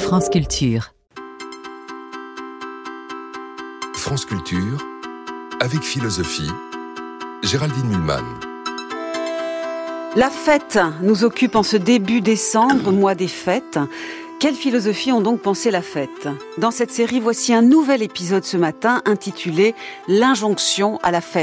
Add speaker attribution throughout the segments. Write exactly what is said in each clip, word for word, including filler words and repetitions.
Speaker 1: France Culture.
Speaker 2: France Culture, avec philosophie, Géraldine Mühlmann.
Speaker 3: La fête nous occupe en ce début décembre, mois des fêtes. Quelle philosophie ont donc pensé la fête ? Dans cette série, voici un nouvel épisode ce matin intitulé « L'injonction à la fête ».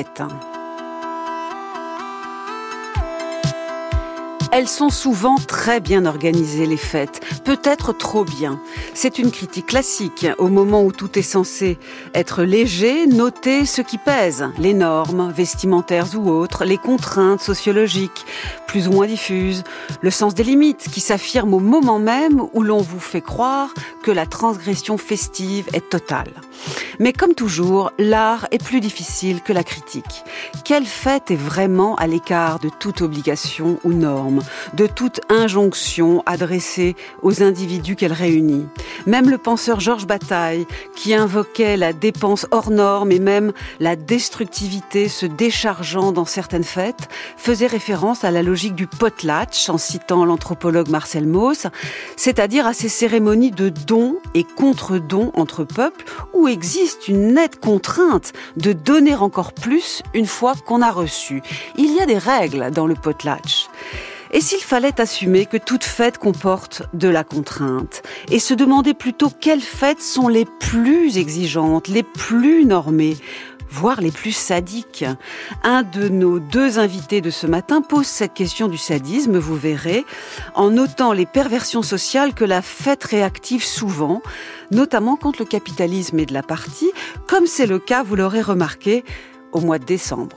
Speaker 3: Elles sont souvent très bien organisées, les fêtes, peut-être trop bien. C'est une critique classique. Au moment où tout est censé être léger, noter ce qui pèse, les normes, vestimentaires ou autres, les contraintes sociologiques, plus ou moins diffuses, le sens des limites qui s'affirme au moment même où l'on vous fait croire que la transgression festive est totale. Mais comme toujours, l'art est plus difficile que la critique. Quelle fête est vraiment à l'écart de toute obligation ou norme, de toute injonction adressée aux individus qu'elle réunit? Même le penseur Georges Bataille, qui invoquait la dépense hors norme et même la destructivité se déchargeant dans certaines fêtes, faisait référence à la logique du potlatch en citant l'anthropologue Marcel Mauss, c'est-à-dire à ces cérémonies de dons et contre-dons entre peuples où existe une nette contrainte de donner encore plus une fois qu'on a reçu. Il y a des règles dans le potlatch. Et s'il fallait assumer que toute fête comporte de la contrainte et se demander plutôt quelles fêtes sont les plus exigeantes, les plus normées, voire les plus sadiques. Un de nos deux invités de ce matin pose cette question du sadisme, vous verrez, en notant les perversions sociales que la fête réactive souvent, notamment quand le capitalisme est de la partie, comme c'est le cas, vous l'aurez remarqué, au mois de décembre.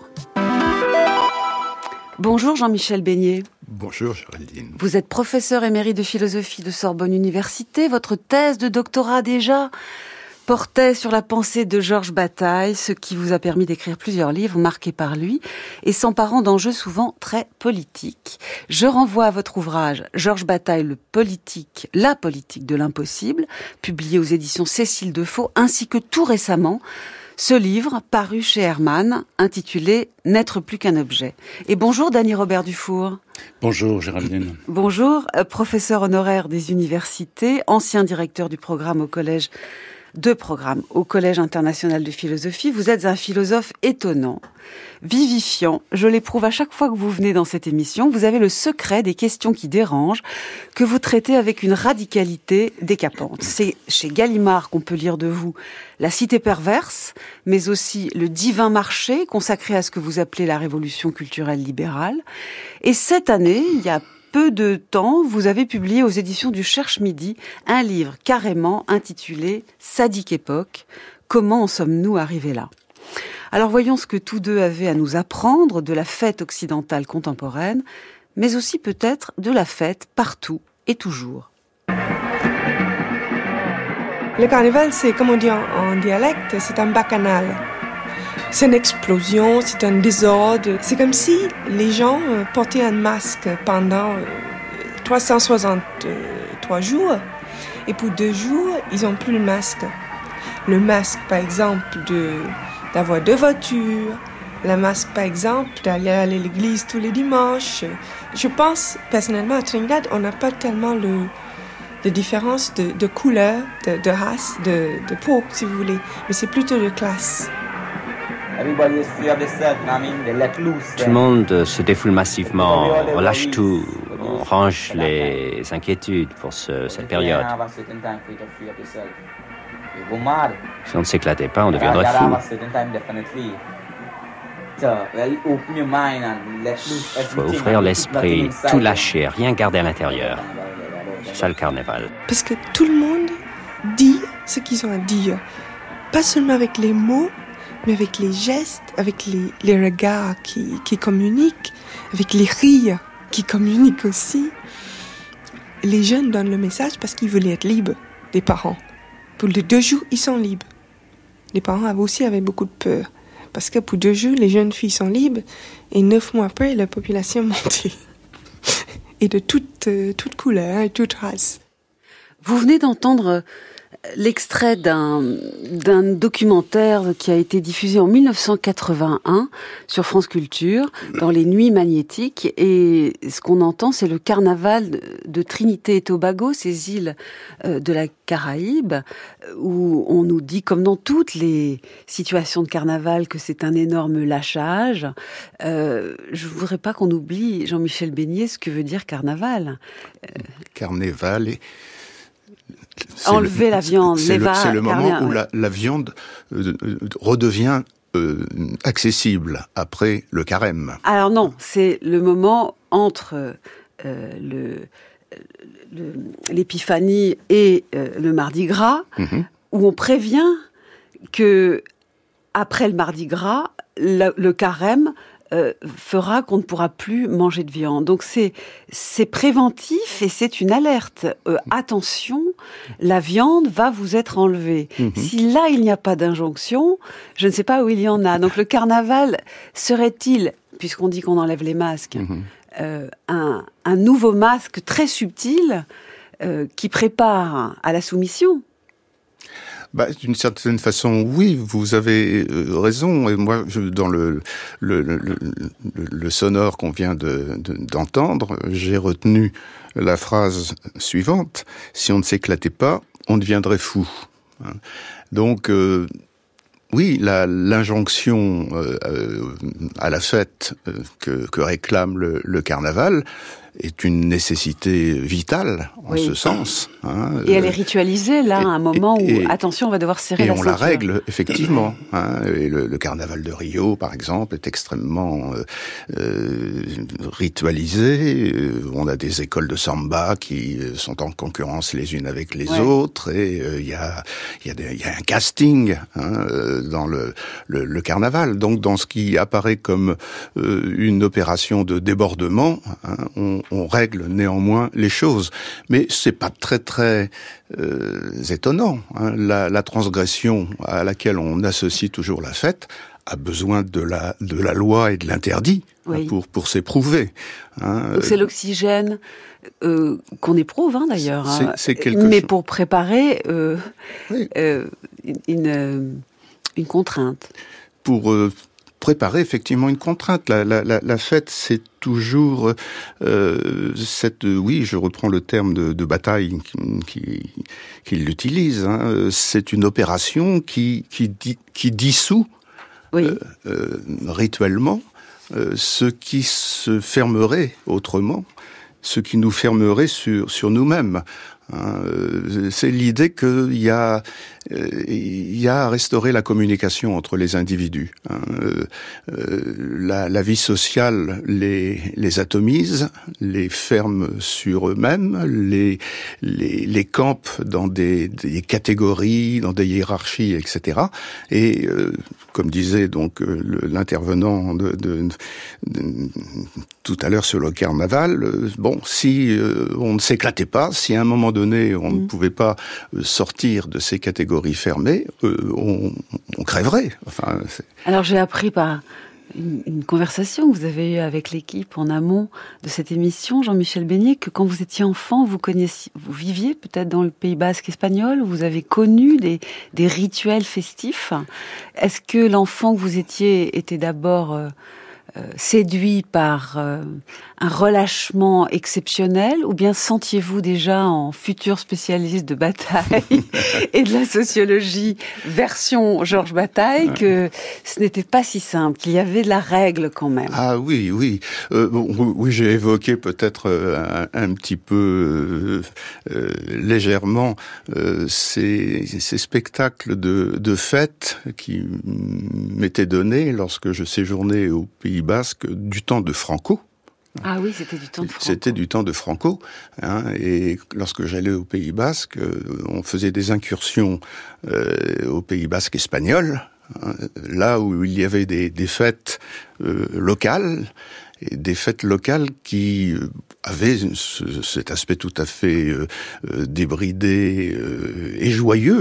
Speaker 3: Bonjour Jean-Michel Beignet.
Speaker 4: Bonjour Géraldine.
Speaker 3: Vous êtes professeur émérite de philosophie de Sorbonne Université. Votre thèse de doctorat déjà portait sur la pensée de Georges Bataille, ce qui vous a permis d'écrire plusieurs livres marqués par lui et s'emparant d'enjeux souvent très politiques. Je renvoie à votre ouvrage Georges Bataille, le politique, la politique de l'impossible, publié aux éditions Cécile Defaux, ainsi que tout récemment ce livre, paru chez Hermann, intitulé « N'être plus qu'un objet ». Et bonjour Dany Robert Dufour.
Speaker 4: Bonjour Géraldine.
Speaker 3: Bonjour, professeur honoraire des universités, ancien directeur du programme au collège, de programme au Collège international de philosophie. Vous êtes un philosophe étonnant, vivifiant. Je l'éprouve à chaque fois que vous venez dans cette émission. Vous avez le secret des questions qui dérangent, que vous traitez avec une radicalité décapante. C'est chez Gallimard qu'on peut lire de vous La Cité perverse, mais aussi Le divin marché, consacré à ce que vous appelez la révolution culturelle libérale. Et cette année, il y a peu de temps, vous avez publié aux éditions du Cherche-Midi un livre carrément intitulé « Sadique époque, comment en sommes-nous arrivés là ?» Alors voyons ce que tous deux avaient à nous apprendre de la fête occidentale contemporaine, mais aussi peut-être de la fête partout et toujours.
Speaker 5: Le carnaval, c'est, comme on dit en, en dialecte, c'est un bacchanal. C'est une explosion, c'est un désordre. C'est comme si les gens portaient un masque pendant trois cent soixante-trois jours. Et pour deux jours, ils n'ont plus le masque. Le masque, par exemple, de, d'avoir deux voitures. Le masque, par exemple, d'aller à l'église tous les dimanches. Je pense, personnellement, à Trinidad, on n'a pas tellement le, de différence de, de couleur, de, de race, de, de peau, si vous voulez. Mais c'est plutôt de classe.
Speaker 6: Tout le monde se défoule massivement, on lâche tout, on range les inquiétudes pour ce, cette période. Si on ne s'éclatait pas, on deviendrait fou. Il faut ouvrir l'esprit, tout lâcher, rien garder à l'intérieur. C'est ça le carnaval.
Speaker 5: Parce que tout le monde dit ce qu'ils ont à dire, pas seulement avec les mots, mais avec les gestes, avec les, les regards qui, qui communiquent, avec les rires qui communiquent aussi. Les jeunes donnent le message parce qu'ils veulent être libres des parents. Pour les deux jours, ils sont libres. Les parents aussi avaient beaucoup de peur. Parce que pour deux jours, les jeunes filles sont libres et neuf mois après, la population montait. Et de toute, euh, toute couleur et toute race.
Speaker 3: Vous venez d'entendre l'extrait d'un, d'un documentaire qui a été diffusé en dix-neuf cent quatre-vingt-un sur France Culture, dans les Nuits magnétiques. Et ce qu'on entend, c'est le carnaval de Trinité et Tobago, ces îles de la Caraïbe, où on nous dit, comme dans toutes les situations de carnaval, que c'est un énorme lâchage. Euh, je voudrais pas qu'on oublie, Jean-Michel Beignet, ce que veut dire carnaval. Euh...
Speaker 4: Carnaval et...
Speaker 3: C'est Enlever le, la viande,
Speaker 4: c'est,
Speaker 3: les
Speaker 4: le,
Speaker 3: va,
Speaker 4: c'est le moment
Speaker 3: carnet,
Speaker 4: où
Speaker 3: ouais.
Speaker 4: la, la viande euh, redevient euh, accessible après le carême.
Speaker 3: Alors non, c'est le moment entre euh, le, le, l'épiphanie et euh, le Mardi Gras, mm-hmm. où on prévient que après le Mardi Gras, le, le carême Euh, fera qu'on ne pourra plus manger de viande. Donc c'est c'est préventif et c'est une alerte. Euh, attention, la viande va vous être enlevée. Mmh. Si là il n'y a pas d'injonction, je ne sais pas où il y en a. Donc le carnaval serait-il, puisqu'on dit qu'on enlève les masques, mmh. euh, un, un nouveau masque très subtil euh, qui prépare à la soumission?
Speaker 4: Bah, d'une certaine façon, oui, vous avez raison. Et moi, je, dans le, le, le, le, le sonore qu'on vient de, de, d'entendre, j'ai retenu la phrase suivante: si on ne s'éclatait pas, on deviendrait fou. Donc, euh, oui, la, l'injonction euh, à la fête que, que réclame le, le carnaval est une nécessité vitale en oui. ce sens. Hein.
Speaker 3: Et elle est ritualisée, là,
Speaker 4: et,
Speaker 3: à un moment
Speaker 4: et,
Speaker 3: où, attention, on va devoir serrer
Speaker 4: et
Speaker 3: la
Speaker 4: on
Speaker 3: ceinture.
Speaker 4: la règle, effectivement. Hein. Et le, le carnaval de Rio, par exemple, est extrêmement euh, euh, ritualisé. On a des écoles de samba qui sont en concurrence les unes avec les ouais. autres, et il euh, y a il y a des, y a un casting hein, dans le, le le carnaval. Donc, dans ce qui apparaît comme euh, une opération de débordement, hein, on on règle néanmoins les choses. Mais c'est pas très très euh, étonnant. Hein. La, la transgression à laquelle on associe toujours la fête a besoin de la de la loi et de l'interdit oui. hein, pour pour s'éprouver. Hein.
Speaker 3: Donc c'est l'oxygène euh, qu'on éprouve hein, d'ailleurs.
Speaker 4: C'est,
Speaker 3: hein.
Speaker 4: c'est quelque
Speaker 3: Mais
Speaker 4: chose.
Speaker 3: pour préparer euh,
Speaker 4: oui.
Speaker 3: euh, une une contrainte.
Speaker 4: Pour euh, préparer effectivement une contrainte. La, la, la, la fête, c'est toujours euh, cette, oui, je reprends le terme de, de bataille qui, qui, qui l'utilise. Hein, c'est une opération qui qui, qui dissout oui. euh, euh, rituellement euh, ce qui se fermerait autrement, ce qui nous fermerait sur sur nous-mêmes. Hein, c'est l'idée qu'il y a, il y a à restaurer la communication entre les individus. Hein, euh, la, la vie sociale les, les atomise, les ferme sur eux-mêmes, les, les, les campe dans des, des catégories, dans des hiérarchies, et cetera. Et euh, comme disait donc le, l'intervenant de, de, de, de, tout à l'heure sur le carnaval, euh, bon, si euh, on ne s'éclatait pas, si à un moment donné on mmh. ne pouvait pas sortir de ces catégories fermées, euh, on, on crèverait. Enfin, c'est...
Speaker 3: Alors j'ai appris par une, une conversation que vous avez eue avec l'équipe en amont de cette émission, Jean-Michel Beignet, que quand vous étiez enfant, vous connaissiez, vous viviez peut-être dans le Pays basque espagnol, vous avez connu des, des rituels festifs. Est-ce que l'enfant que vous étiez était d'abord euh, euh, séduit par euh, un relâchement exceptionnel, ou bien sentiez-vous déjà en futur spécialiste de Bataille et de la sociologie version Georges Bataille que ce n'était pas si simple, qu'il y avait de la règle quand même?
Speaker 4: Ah oui, oui. Euh, bon, oui, j'ai évoqué peut-être un, un petit peu euh, euh, légèrement euh, ces, ces spectacles de, de fête qui m'étaient donnés lorsque je séjournais au Pays basque du temps de Franco.
Speaker 3: Ah oui, c'était du temps de Franco.
Speaker 4: C'était du temps de Franco, hein, et lorsque j'allais au Pays basque, on faisait des incursions euh, au Pays basque espagnol, hein, là où il y avait des, des fêtes euh, locales, et des fêtes locales qui avaient ce, cet aspect tout à fait euh, débridé euh, et joyeux,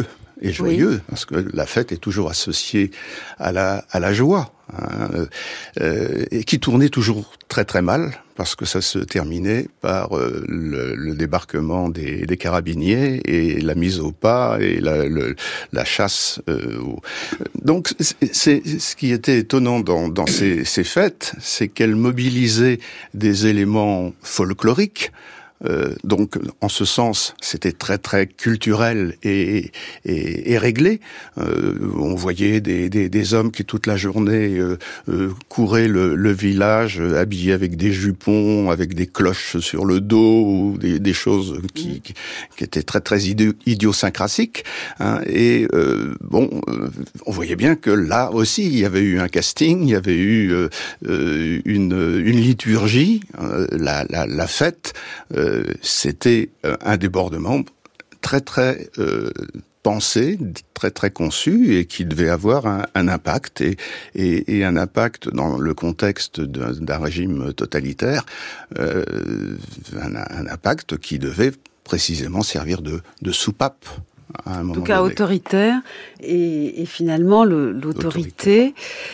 Speaker 4: et joyeux,
Speaker 3: oui.
Speaker 4: parce que la fête est toujours associée à la, à la joie, hein, euh, et qui tournait toujours très très mal, parce que ça se terminait par euh, le, le débarquement des, des carabiniers et la mise au pas et la, le, la chasse. Euh, au... Donc, c'est, c'est ce qui était étonnant dans, dans ces, ces fêtes, c'est qu'elles mobilisaient des éléments folkloriques. Euh, donc, en ce sens, c'était très très culturel et et, et réglé. Euh, on voyait des, des des hommes qui toute la journée euh, euh, couraient le, le village, euh, habillés avec des jupons, avec des cloches sur le dos, ou des, des choses qui, qui qui étaient très très idiosyncrasiques. Hein, et euh, bon, euh, on voyait bien que là aussi, il y avait eu un casting, il y avait eu euh, euh, une une liturgie, euh, la la la fête. Euh, c'était un débordement très très euh, pensé, très très conçu, et qui devait avoir un, un impact et, et, et un impact dans le contexte d'un, d'un régime totalitaire, euh, un, un impact qui devait précisément servir de, de soupape. À un moment
Speaker 3: en tout cas
Speaker 4: donné.
Speaker 3: Autoritaire, et, et finalement le, l'autorité,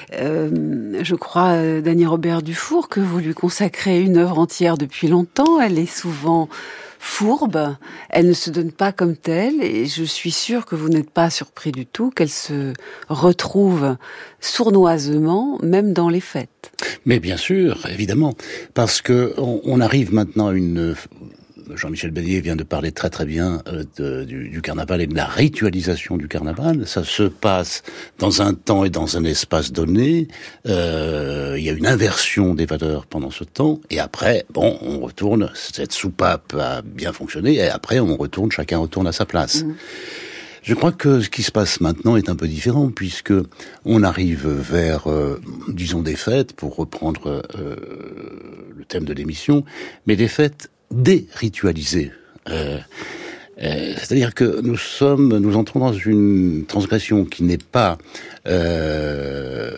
Speaker 3: euh, je crois, Dany Robert Dufour, que vous lui consacrez une œuvre entière depuis longtemps, elle est souvent fourbe, elle ne se donne pas comme telle, et je suis sûre que vous n'êtes pas surpris du tout qu'elle se retrouve sournoisement, même dans les fêtes.
Speaker 1: Mais bien sûr, évidemment, parce que on, on arrive maintenant à une... Jean-Michel Bélier vient de parler très très bien euh, de, du, du carnaval et de la ritualisation du carnaval. Ça se passe dans un temps et dans un espace donné. Euh, il y a une inversion des valeurs pendant ce temps. Et après, bon, on retourne, cette soupape a bien fonctionné, et après on retourne, chacun retourne à sa place. Mmh. Je crois que ce qui se passe maintenant est un peu différent, puisque on arrive vers, euh, disons, des fêtes, pour reprendre euh, le thème de l'émission, mais des fêtes déritualisé. Euh, euh, c'est-à-dire que nous sommes, nous entrons dans une transgression qui n'est pas euh,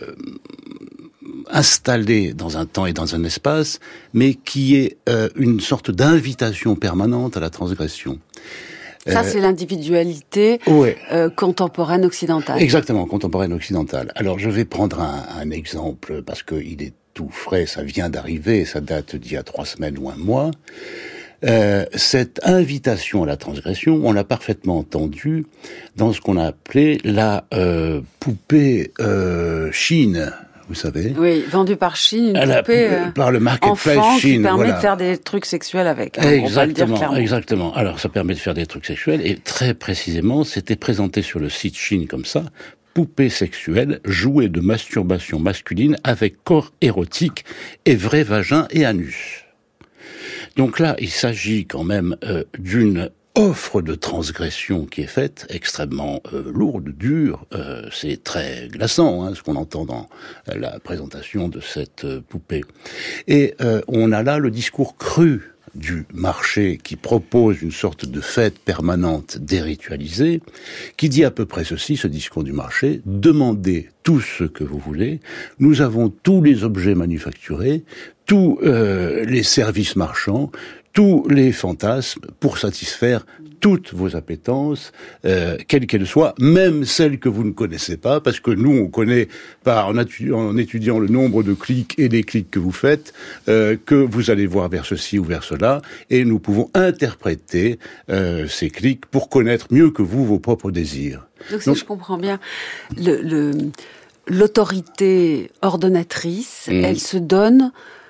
Speaker 1: installée dans un temps et dans un espace, mais qui est euh, une sorte d'invitation permanente à la transgression.
Speaker 3: Ça, euh, c'est l'individualité
Speaker 1: ouais.
Speaker 3: euh, contemporaine occidentale.
Speaker 1: Exactement, contemporaine occidentale. Alors, je vais prendre un, un exemple, parce que il est tout frais, ça vient d'arriver, ça date d'il y a trois semaines ou un mois. Euh, cette invitation à la transgression, on l'a parfaitement entendue dans ce qu'on a appelé la euh, poupée euh, Chine. Vous savez.
Speaker 3: Oui, vendue par Chine, une
Speaker 1: la,
Speaker 3: poupée euh,
Speaker 1: par le marketplace
Speaker 3: enfant
Speaker 1: Chine,
Speaker 3: qui permet
Speaker 1: voilà.
Speaker 3: de faire des trucs sexuels avec. Hein,
Speaker 1: exactement,
Speaker 3: on va le dire clairement.
Speaker 1: Exactement. Alors, ça permet de faire des trucs sexuels, et très précisément, c'était présenté sur le site Chine comme ça. Poupée sexuelle, jouet de masturbation masculine avec corps érotique et vrai vagin et anus. Donc là, il s'agit quand même euh, d'une offre de transgression qui est faite, extrêmement euh, lourde, dure. Euh, c'est très glaçant, hein, ce qu'on entend dans euh, la présentation de cette euh, poupée. Et euh, on a là le discours cru du marché qui propose une sorte de fête permanente déritualisée, qui dit à peu près ceci, ce discours du marché: demandez tout ce que vous voulez, nous avons tous les objets manufacturés, tous euh, les services marchands, tous les fantasmes pour satisfaire toutes vos appétences, euh, quelles qu'elles soient, même celles que vous ne connaissez pas, parce que nous, on connaît, par, en, étudiant, en étudiant le nombre de clics et des clics que vous faites, euh, que vous allez voir vers ceci ou vers cela, et nous pouvons interpréter euh, ces clics pour connaître mieux que vous vos propres désirs.
Speaker 3: Donc, si Donc, je comprends bien, le, le, l'autorité ordonnatrice, mmh. elle se donne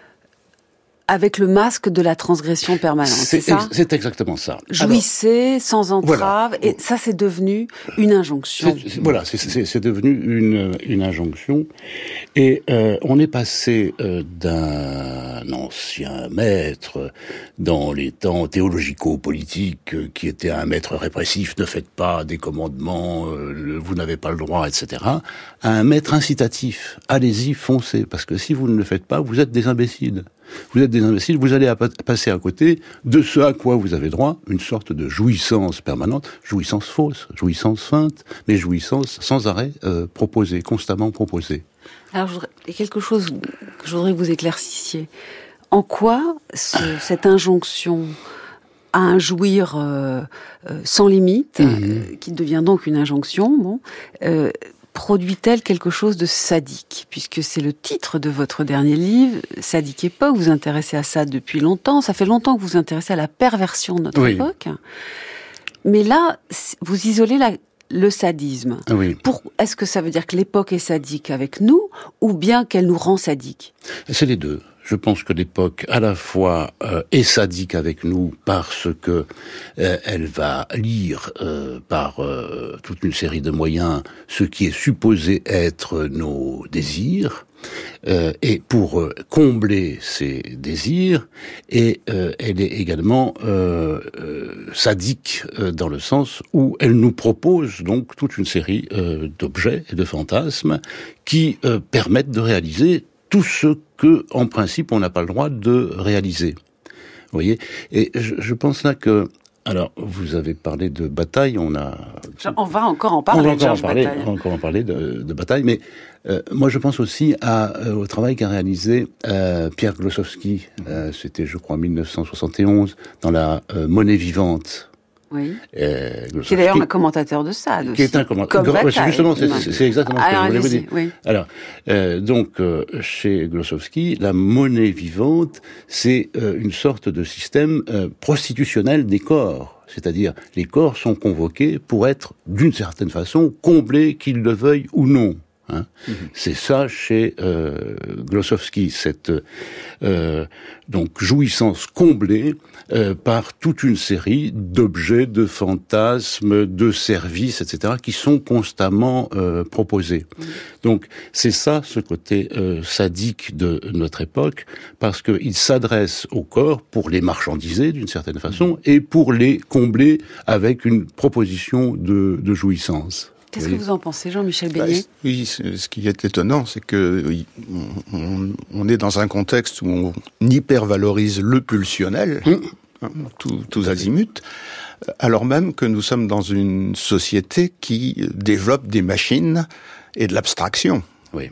Speaker 3: avec le masque de la transgression permanente, c'est, c'est ça ex-
Speaker 1: C'est exactement ça.
Speaker 3: Jouissez Alors, sans entrave, voilà. Et ça, c'est devenu une injonction.
Speaker 1: C'est, c'est, voilà, c'est, c'est, c'est devenu une, une injonction. Et euh, on est passé euh, d'un ancien maître dans les temps théologico-politiques euh, qui était un maître répressif, ne faites pas des commandements, euh, vous n'avez pas le droit, et cetera, à un maître incitatif. Allez-y, foncez, parce que si vous ne le faites pas, vous êtes des imbéciles. Vous êtes des imbéciles, vous allez à passer à côté de ce à quoi vous avez droit, une sorte de jouissance permanente, jouissance fausse, jouissance feinte, mais jouissance sans arrêt euh, proposée, constamment proposée.
Speaker 3: Alors, je voudrais, il y a quelque chose que je voudrais que vous éclaircissiez. En quoi ce, cette injonction à un jouir euh, euh, sans limite, mmh. euh, qui devient donc une injonction, bon, euh, produit-elle quelque chose de sadique? Puisque c'est le titre de votre dernier livre, Sadique époque, vous vous intéressez à ça depuis longtemps, ça fait longtemps que vous vous intéressez à la perversion de notre oui. époque. Mais là, vous isolez la, le sadisme.
Speaker 1: Oui.
Speaker 3: Pour, est-ce que ça veut dire que l'époque est sadique avec nous, ou bien qu'elle nous rend sadiques?
Speaker 1: C'est les deux. Je pense que l'époque, à la fois, euh, est sadique avec nous parce que euh, elle va lire euh, par euh, toute une série de moyens ce qui est supposé être nos désirs, euh, et pour euh, combler ces désirs, et euh, elle est également euh, euh, sadique euh, dans le sens où elle nous propose donc toute une série euh, d'objets et de fantasmes qui euh, permettent de réaliser tout ce que, en principe, on n'a pas le droit de réaliser. Vous voyez ? Et je, je pense là que, alors, vous avez parlé de bataille, on a...
Speaker 3: On va encore en parler,
Speaker 1: on va encore
Speaker 3: Georges
Speaker 1: en parler,
Speaker 3: Bataille.
Speaker 1: On va encore en parler de, de bataille, mais euh, moi je pense aussi à, euh, au travail qu'a réalisé euh, Pierre Glossowski, euh, c'était je crois en mille neuf cent soixante et onze, dans la euh, Monnaie vivante.
Speaker 3: Oui.
Speaker 1: Euh,
Speaker 3: qui est d'ailleurs un commentateur de Sade aussi.
Speaker 1: Qui est un commentateur.
Speaker 3: Comme
Speaker 1: c'est justement, c'est, c'est, c'est exactement ce que je voulais vous dire.
Speaker 3: Oui.
Speaker 1: Alors, euh, donc, euh, chez Glossowski, la monnaie vivante, c'est euh, une sorte de système euh, prostitutionnel des corps. C'est-à-dire, les corps sont convoqués pour être, d'une certaine façon, comblés, qu'ils le veuillent ou non. Hein. Mm-hmm. C'est ça chez euh, Glossowski, cette euh, donc jouissance comblée euh, par toute une série d'objets, de fantasmes, de services, et cetera, qui sont constamment euh, proposés. Mm-hmm. Donc c'est ça, ce côté euh, sadique de notre époque, parce qu'il s'adresse au corps pour les marchandiser d'une certaine façon mm-hmm. et pour les combler avec une proposition de, de jouissance.
Speaker 3: Qu'est-ce oui. que vous en pensez, Jean-Michel Beignet ?
Speaker 4: Bah, Oui, ce qui est étonnant, c'est que oui, on, on est dans un contexte où on hypervalorise le pulsionnel, mmh. hein, tout, tous azimuts, alors même que nous sommes dans une société qui développe des machines et de l'abstraction.
Speaker 1: Oui.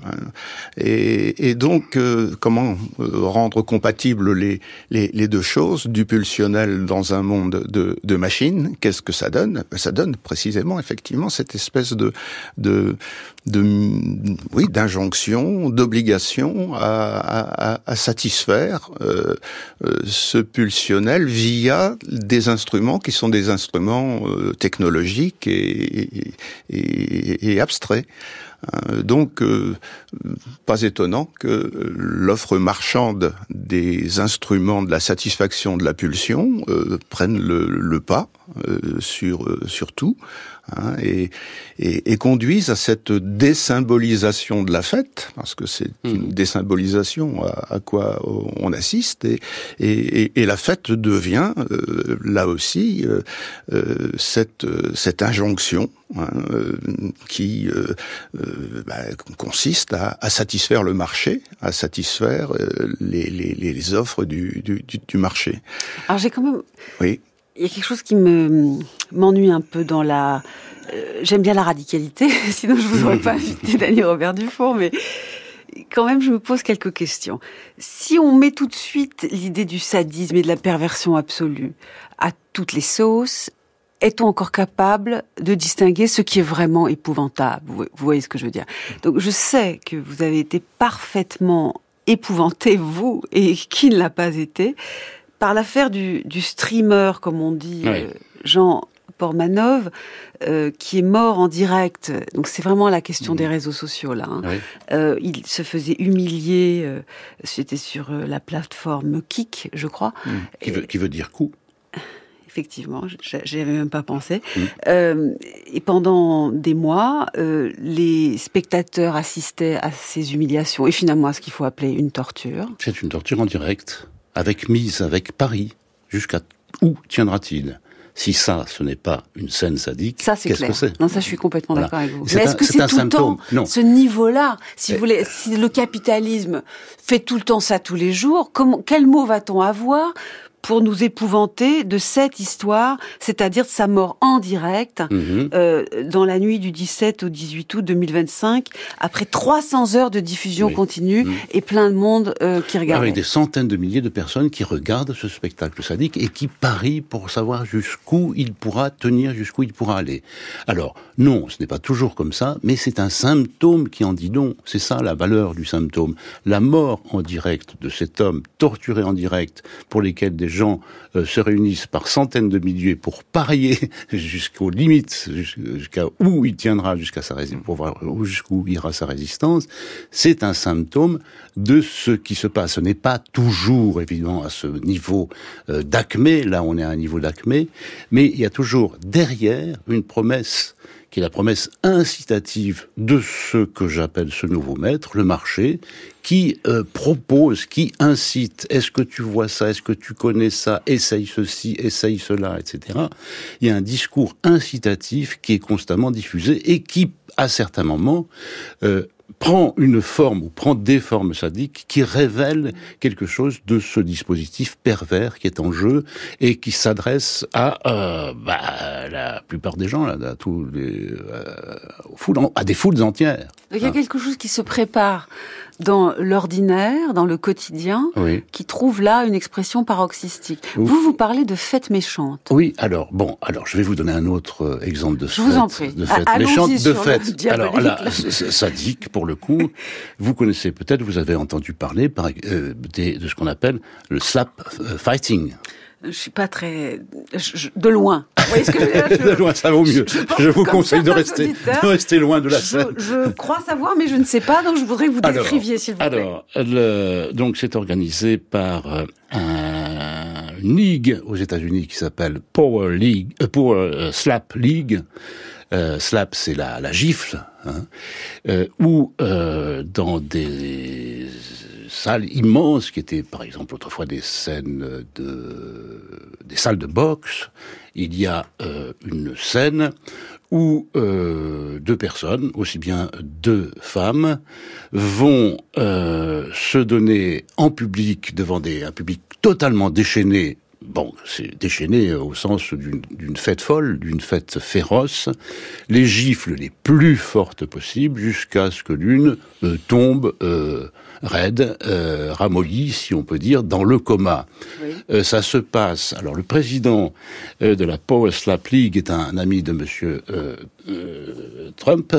Speaker 4: Et, et donc, euh, comment rendre compatibles les, les, les deux choses, du pulsionnel dans un monde de, de machines? Qu'est-ce que ça donne? Ça donne précisément, effectivement, cette espèce de, de, de oui, d'injonction, d'obligation à, à, à satisfaire euh, euh, ce pulsionnel via des instruments qui sont des instruments euh, technologiques et, et, et, et abstraits. Donc, euh, pas étonnant que l'offre marchande des instruments de la satisfaction de la pulsion euh, prenne le, le pas euh, sur, euh, sur tout, hein, et, et, et conduise à cette désymbolisation de la fête, parce que c'est mmh. une désymbolisation à, à quoi on assiste, et, et, et la fête devient, euh, là aussi, euh, euh, cette, cette injonction, Hein, euh, qui euh, euh, bah, consiste à, à satisfaire le marché, à satisfaire euh, les, les, les offres du, du, du marché.
Speaker 3: Alors j'ai quand même...
Speaker 4: Oui.
Speaker 3: Il y a quelque chose qui me m'ennuie un peu dans la... Euh, j'aime bien la radicalité, sinon je vous aurais pas invité Dany Robert Dufour, mais quand même je me pose quelques questions. Si on met tout de suite l'idée du sadisme et de la perversion absolue à toutes les sauces, est-on encore capable de distinguer ce qui est vraiment épouvantable? Vous voyez ce que je veux dire? Donc je sais que vous avez été parfaitement épouvanté, vous, et qui ne l'a pas été, par l'affaire du, du streamer, comme on dit, oui. euh, Jean Portmanov, euh, qui est mort en direct. Donc c'est vraiment la question mmh. des réseaux sociaux, là. Hein. Oui. Euh, il se faisait humilier, euh, c'était sur euh, la plateforme Kik, je crois.
Speaker 1: Mmh. Qui, veut, qui veut dire coup.
Speaker 3: Effectivement, j'y avais même pas pensé. Mmh. Euh, et pendant des mois, euh, les spectateurs assistaient à ces humiliations et finalement à ce qu'il faut appeler une torture.
Speaker 1: C'est une torture en direct, avec mise, avec pari. Jusqu'à où tiendra-t-il ? Si ça, ce n'est pas une scène sadique,
Speaker 3: ça, c'est
Speaker 1: qu'est-ce
Speaker 3: clair.
Speaker 1: que c'est ?
Speaker 3: Non, ça, je suis complètement voilà. d'accord avec vous.
Speaker 1: C'est
Speaker 3: Mais
Speaker 1: un,
Speaker 3: est-ce que
Speaker 1: c'est,
Speaker 3: c'est
Speaker 1: un
Speaker 3: tout
Speaker 1: symptôme.
Speaker 3: le temps
Speaker 1: non.
Speaker 3: ce niveau-là ? Si vous voulez, si le capitalisme fait tout le temps ça tous les jours, comment, quel mot va-t-on avoir pour nous épouvanter de cette histoire, c'est-à-dire de sa mort en direct, mmh. euh, dans la nuit du dix-sept au dix-huit août deux mille vingt-cinq, après trois cents heures de diffusion oui. continue mmh. et plein de monde euh, qui regardait.
Speaker 1: Avec des centaines de milliers de personnes qui regardent ce spectacle sadique et qui parient pour savoir jusqu'où il pourra tenir, jusqu'où il pourra aller. Alors, non, ce n'est pas toujours comme ça, mais c'est un symptôme qui en dit long. C'est ça la valeur du symptôme. La mort en direct de cet homme torturé en direct, pour lesquels des gens euh, se réunissent par centaines de milliers pour parier jusqu'aux limites, jusqu'à où il tiendra, jusqu'à sa résistance, pour voir jusqu'où ira sa résistance, c'est un symptôme de ce qui se passe. Ce n'est pas toujours, évidemment, à ce niveau euh, d'acmé, là on est à un niveau d'acmé, mais il y a toujours derrière une promesse qui est la promesse incitative de ce que j'appelle ce nouveau maître, le marché, qui euh, propose, qui incite, est-ce que tu vois ça, est-ce que tu connais ça, essaye ceci, essaye cela, et cetera. Il y a un discours incitatif qui est constamment diffusé et qui, à certains moments, euh, prend une forme ou prend des formes sadiques qui révèlent quelque chose de ce dispositif pervers qui est en jeu et qui s'adresse à euh, bah, la plupart des gens, là, à, tous les, euh, aux foules, à des foules entières.
Speaker 3: Il y a hein. quelque chose qui se prépare dans l'ordinaire, dans le quotidien,
Speaker 1: oui.
Speaker 3: qui trouve là une expression paroxystique. Ouf. Vous, vous parlez de fête méchante.
Speaker 1: Oui, alors, bon, alors je vais vous donner un autre exemple de
Speaker 3: je
Speaker 1: fête.
Speaker 3: vous en prie.
Speaker 1: De fête
Speaker 3: ah,
Speaker 1: méchante, de fête.
Speaker 3: Alors
Speaker 1: là, sadique, pour le coup. Vous connaissez peut-être, vous avez entendu parler par, euh, des, de ce qu'on appelle le slap fighting.
Speaker 3: Je suis pas très... Je, de loin. Vous voyez ce que je veux dire je...
Speaker 1: De loin, ça vaut mieux. Je, je, je vous conseille de rester, de rester loin de la
Speaker 3: je,
Speaker 1: scène.
Speaker 3: Je crois savoir, mais je ne sais pas, donc je voudrais que vous décriviez, s'il vous plaît.
Speaker 1: Alors, le, donc c'est organisé par euh, un, une ligue aux États-Unis qui s'appelle Power League, euh, Power euh, Slap League. Euh, slap, c'est la, la gifle, hein, euh, où euh, dans des salles immenses, qui étaient par exemple autrefois des scènes de, des salles de boxe, il y a euh, une scène où euh, deux personnes, aussi bien deux femmes, vont euh, se donner en public devant des, un public totalement déchaîné. Bon, c'est déchaîné au sens d'une, d'une fête folle, d'une fête féroce, les gifles les plus fortes possibles, jusqu'à ce que l'une euh, tombe euh, raide, euh, ramollie, si on peut dire, dans le coma. Oui. Euh, ça se passe. Alors, le président euh, de la Power Slap League est un ami de Monsieur euh, euh, Trump.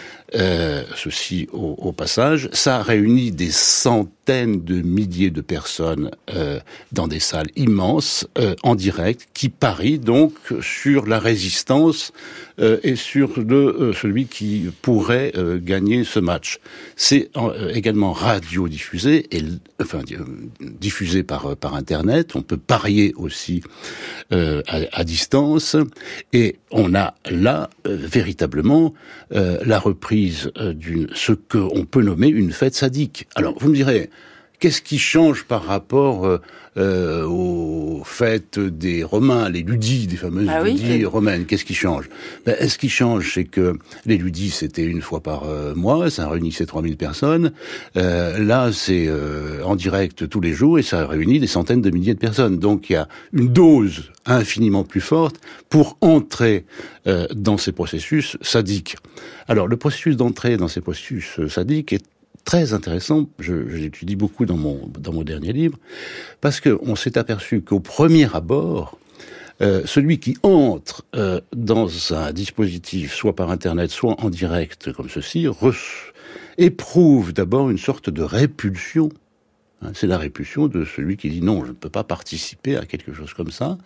Speaker 1: Euh, ceci au, au passage, ça réunit des centaines de milliers de personnes euh, dans des salles immenses, euh, en direct, qui parient donc sur la résistance euh, et sur le, euh, celui qui pourrait euh, gagner ce match. C'est euh, également radiodiffusé, et, enfin euh, diffusé par, par Internet. On peut parier aussi euh, à, à distance, et on a là euh, véritablement euh, la reprise d'une, ce qu'on peut nommer une fête sadique. Alors, vous me direz, qu'est-ce qui change par rapport euh, euh, aux fêtes des Romains, les ludis, des fameuses ah ludis oui, romaines? Qu'est-ce qui change? Ben, ce qui change, c'est que les ludis, c'était une fois par euh, mois, ça réunissait trois mille personnes. Euh, là, c'est euh, en direct tous les jours et ça réunit des centaines de milliers de personnes. Donc, il y a une dose infiniment plus forte pour entrer euh, dans ces processus sadiques. Alors, le processus d'entrée dans ces processus sadiques est très intéressant, je, je l'étudie beaucoup dans mon, dans mon dernier livre, parce qu'on s'est aperçu qu'au premier abord, euh, celui qui entre euh, dans un dispositif, soit par Internet, soit en direct, comme ceci, re- éprouve d'abord une sorte de répulsion. Hein, c'est la répulsion de celui qui dit non, je ne peux pas participer à quelque chose comme ça.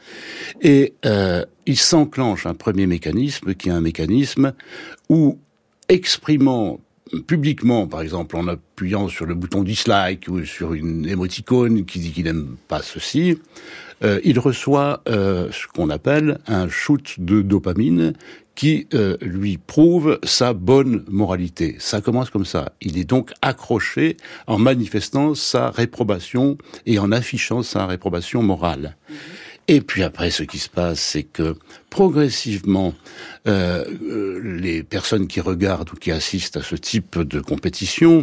Speaker 1: Et euh, il s'enclenche un premier mécanisme qui est un mécanisme où, exprimant publiquement, par exemple, en appuyant sur le bouton dislike ou sur une émoticône qui dit qu'il n'aime pas ceci, euh, il reçoit euh, ce qu'on appelle un shoot de dopamine qui euh, lui prouve sa bonne moralité. Ça commence comme ça. Il est donc accroché en manifestant sa réprobation et en affichant sa réprobation morale. Mmh. Et puis après, ce qui se passe, c'est que progressivement, euh, les personnes qui regardent ou qui assistent à ce type de compétition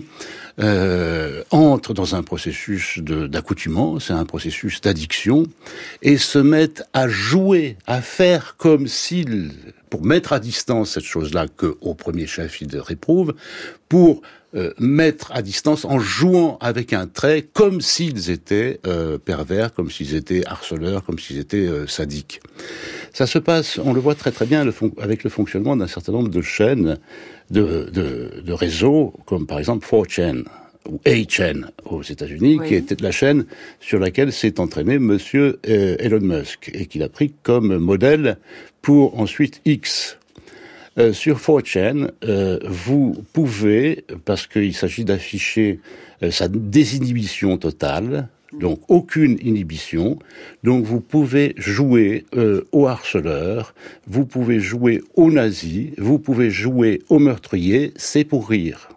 Speaker 1: euh, entrent dans un processus de, d'accoutumance, c'est un processus d'addiction, et se mettent à jouer, à faire comme s'ils, pour mettre à distance cette chose-là que, au premier chef, ils réprouvent, pour euh, mettre à distance en jouant avec un trait comme s'ils étaient euh, pervers, comme s'ils étaient harceleurs, comme s'ils étaient euh, sadiques. Ça se passe, on le voit très très bien le fon- avec le fonctionnement d'un certain nombre de chaînes, de, de, de réseaux, comme par exemple four chan ou eight chan aux États-Unis, oui. qui était la chaîne sur laquelle s'est entraîné Monsieur euh, Elon Musk et qu'il a pris comme modèle pour ensuite X. Euh, sur four chan, euh, vous pouvez, parce qu'il s'agit d'afficher euh, sa désinhibition totale, donc aucune inhibition, donc vous pouvez jouer euh, au harceleur, vous pouvez jouer au nazi, vous pouvez jouer au meurtrier, c'est pour rire.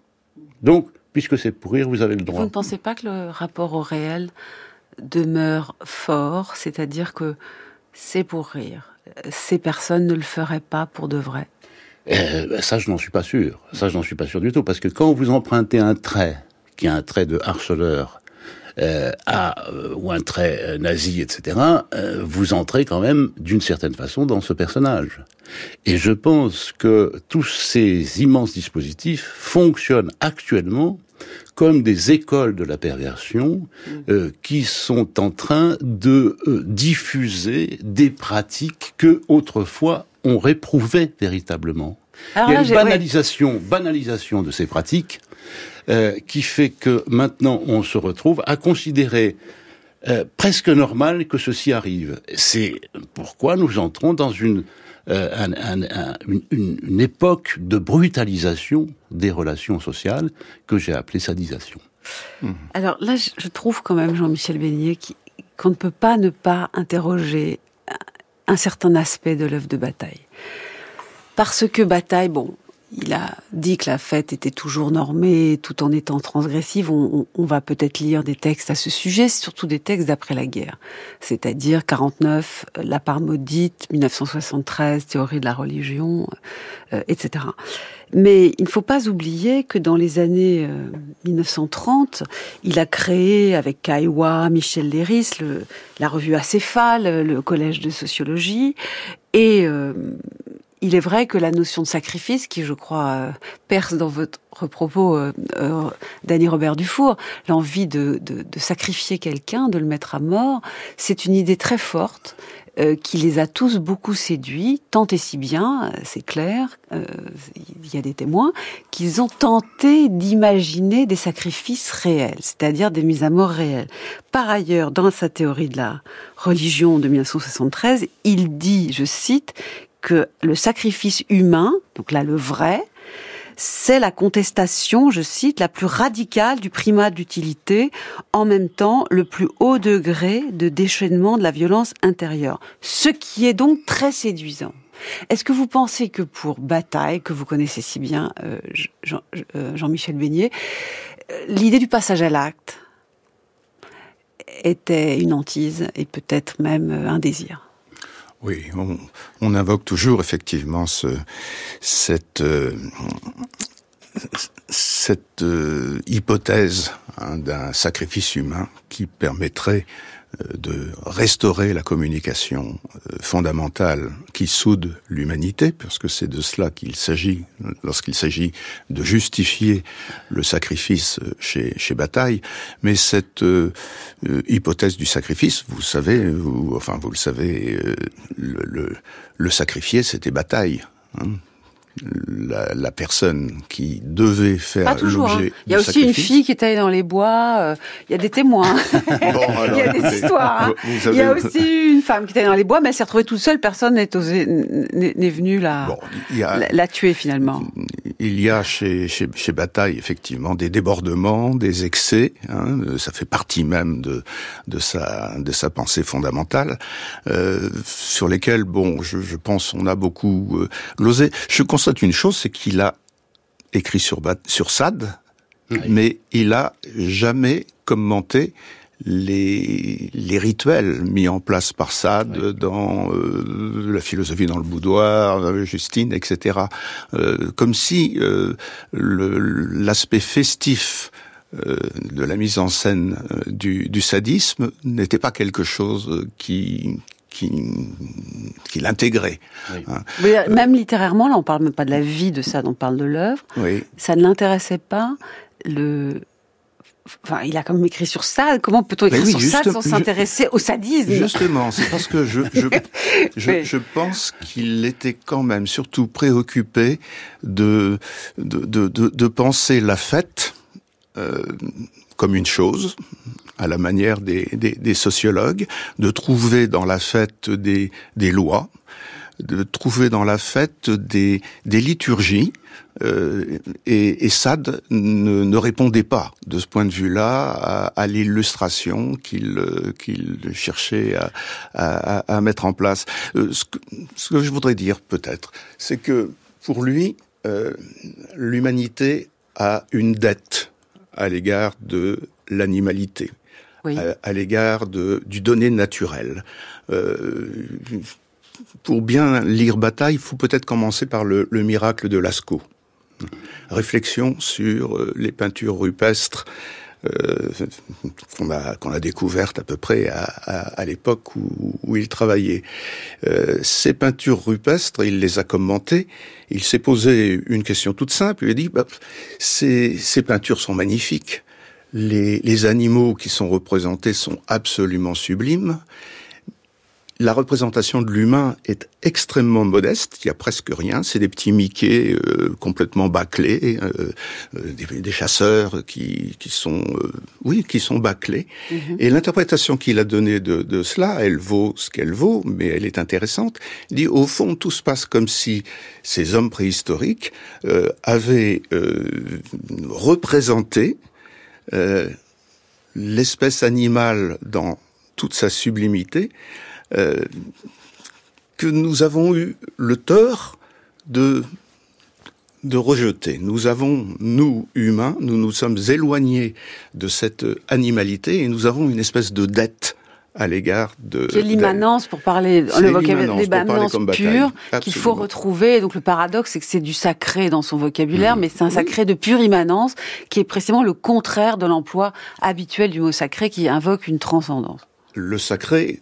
Speaker 1: Donc, puisque c'est pour rire, vous avez le droit.
Speaker 3: Vous ne pensez pas que le rapport au réel demeure fort, c'est-à-dire que c'est pour rire. Ces personnes ne le feraient pas pour de vrai.
Speaker 1: Euh, ça, je n'en suis pas sûr. Ça, je n'en suis pas sûr du tout. Parce que quand vous empruntez un trait, qui est un trait de harceleur, euh, à, euh, ou un trait euh, nazi, et cetera, euh, vous entrez quand même, d'une certaine façon, dans ce personnage. Et je pense que tous ces immenses dispositifs fonctionnent actuellement comme des écoles de la perversion euh, qui sont en train de euh, diffuser des pratiques que autrefois on réprouvait véritablement. Alors Il y a là, une banalisation, oui. banalisation de ces pratiques euh, qui fait que maintenant on se retrouve à considérer euh, presque normal que ceci arrive. C'est pourquoi nous entrons dans une Euh, un, un, un, une, une époque de brutalisation des relations sociales que j'ai appelée sadisation.
Speaker 3: Mmh. Alors là, je trouve quand même, Jean-Michel Beignet, qu'on ne peut pas ne pas interroger un certain aspect de l'œuvre de Bataille. Parce que Bataille, bon, il a dit que la fête était toujours normée, tout en étant transgressive. On, on, on va peut-être lire des textes à ce sujet, surtout des textes d'après la guerre. C'est-à-dire quarante-neuf, La part maudite, dix-neuf cent soixante-treize, Théorie de la religion, euh, et cetera. Mais il ne faut pas oublier que dans les années euh, dix-neuf cent trente, il a créé avec Caillois, Michel Léris, le, la revue Acéphale, le collège de sociologie, et euh, il est vrai que la notion de sacrifice, qui je crois euh, perce dans votre propos, euh, euh, Dany Robert Dufour, l'envie de, de, de sacrifier quelqu'un, de le mettre à mort, c'est une idée très forte euh, qui les a tous beaucoup séduits, tant et si bien, c'est clair, euh, il y a des témoins, qu'ils ont tenté d'imaginer des sacrifices réels, c'est-à-dire des mises à mort réelles. Par ailleurs, dans sa théorie de la religion de dix-neuf cent soixante-treize, il dit, je cite, que le sacrifice humain, donc là le vrai, c'est la contestation, je cite, la plus radicale du primat de l'utilité, en même temps le plus haut degré de déchaînement de la violence intérieure. Ce qui est donc très séduisant. Est-ce que vous pensez que pour Bataille, que vous connaissez si bien, euh, Jean, euh, Jean-Michel Beignet, euh, l'idée du passage à l'acte était une hantise et peut-être même euh, un désir ?
Speaker 4: Oui, on, on invoque toujours effectivement ce, cette, euh, cette euh, hypothèse hein, d'un sacrifice humain qui permettrait euh, de restaurer la communication euh, fondamentale qui soude l'humanité, parce que c'est de cela qu'il s'agit lorsqu'il s'agit de justifier le sacrifice chez, chez Bataille. Mais cette euh, euh, hypothèse du sacrifice, vous savez, vous, enfin vous le savez, euh, le, le, le sacrifié, c'était Bataille. Hein. La, la personne qui devait faire toujours, l'objet
Speaker 3: hein. Il y a aussi
Speaker 4: sacrifice.
Speaker 3: Une fille qui était dans les bois, euh, il y a des témoins, bon, alors, il y a des histoires. Hein. Savez, il y a aussi une femme qui était dans les bois, mais elle s'est retrouvée toute seule, personne n'est, osé, n'est, n'est venu la, bon, y a, la, la tuer finalement.
Speaker 4: Il y a chez, chez, chez Bataille effectivement des débordements, des excès, hein, ça fait partie même de, de, sa, de sa pensée fondamentale, euh, sur lesquels, bon, je, je pense on a beaucoup euh, glosé. Je constate une chose, c'est qu'il a écrit sur, sur Sade, oui. mais il a jamais commenté les, les rituels mis en place par Sade oui. dans euh, la philosophie dans le boudoir, Justine, et cetera. Euh, comme si euh, le, l'aspect festif euh, de la mise en scène euh, du, du sadisme n'était pas quelque chose qui... qui, qui l'intégrait.
Speaker 3: Oui. Hein. Mais même littérairement, là, on parle même pas de la vie de Sade, on parle de l'œuvre.
Speaker 4: Oui.
Speaker 3: Ça ne l'intéressait pas. Le... Enfin, il a quand même écrit sur Sade. Comment peut-on écrire oui, sur Sade sans s'intéresser je... au sadisme ?
Speaker 4: Justement, c'est parce que je, je, je, oui. je pense qu'il était quand même surtout préoccupé de, de, de, de, de penser la fête euh, comme une chose, à la manière des, des, des sociologues, de trouver dans la fête des, des lois, de trouver dans la fête des, des liturgies, euh, et, et Sade ne, ne répondait pas, de ce point de vue-là, à, à l'illustration qu'il, qu'il cherchait à, à, à mettre en place. Euh, ce, que, ce que je voudrais dire, peut-être, c'est que, pour lui, euh, l'humanité a une dette à l'égard de l'animalité. Oui. À, à l'égard de, du donné naturel. Euh, pour bien lire Bataille, il faut peut-être commencer par le, le miracle de Lascaux. Réflexion sur euh, les peintures rupestres euh, qu'on a, qu'on a découvertes à peu près à, à, à l'époque où, où il travaillait. Euh, ces peintures rupestres, il les a commentées. Il s'est posé une question toute simple. Il a dit, bah, ces, ces peintures sont magnifiques. Les, les animaux qui sont représentés sont absolument sublimes. La représentation de l'humain est extrêmement modeste, il y a presque rien, c'est des petits Mickey euh, complètement bâclés, euh, des, des chasseurs qui, qui sont, euh, oui, qui sont bâclés. Mm-hmm. Et l'interprétation qu'il a donnée de, de cela, elle vaut ce qu'elle vaut, mais elle est intéressante. Il dit, au fond, tout se passe comme si ces hommes préhistoriques euh, avaient euh, représenté euh, l'espèce animale dans toute sa sublimité, Euh, que nous avons eu le tort de de rejeter. Nous avons, nous, humains, nous nous sommes éloignés de cette animalité et nous avons une espèce de dette à l'égard de...
Speaker 3: C'est l'immanence, pour parler,
Speaker 4: c'est
Speaker 3: le vocabulaire, l'immanence pure, qu'il faut retrouver. Donc le paradoxe, c'est que c'est du sacré dans son vocabulaire, mmh. mais c'est un sacré oui. de pure immanence, qui est précisément le contraire de l'emploi habituel du mot sacré, qui invoque une transcendance.
Speaker 4: Le sacré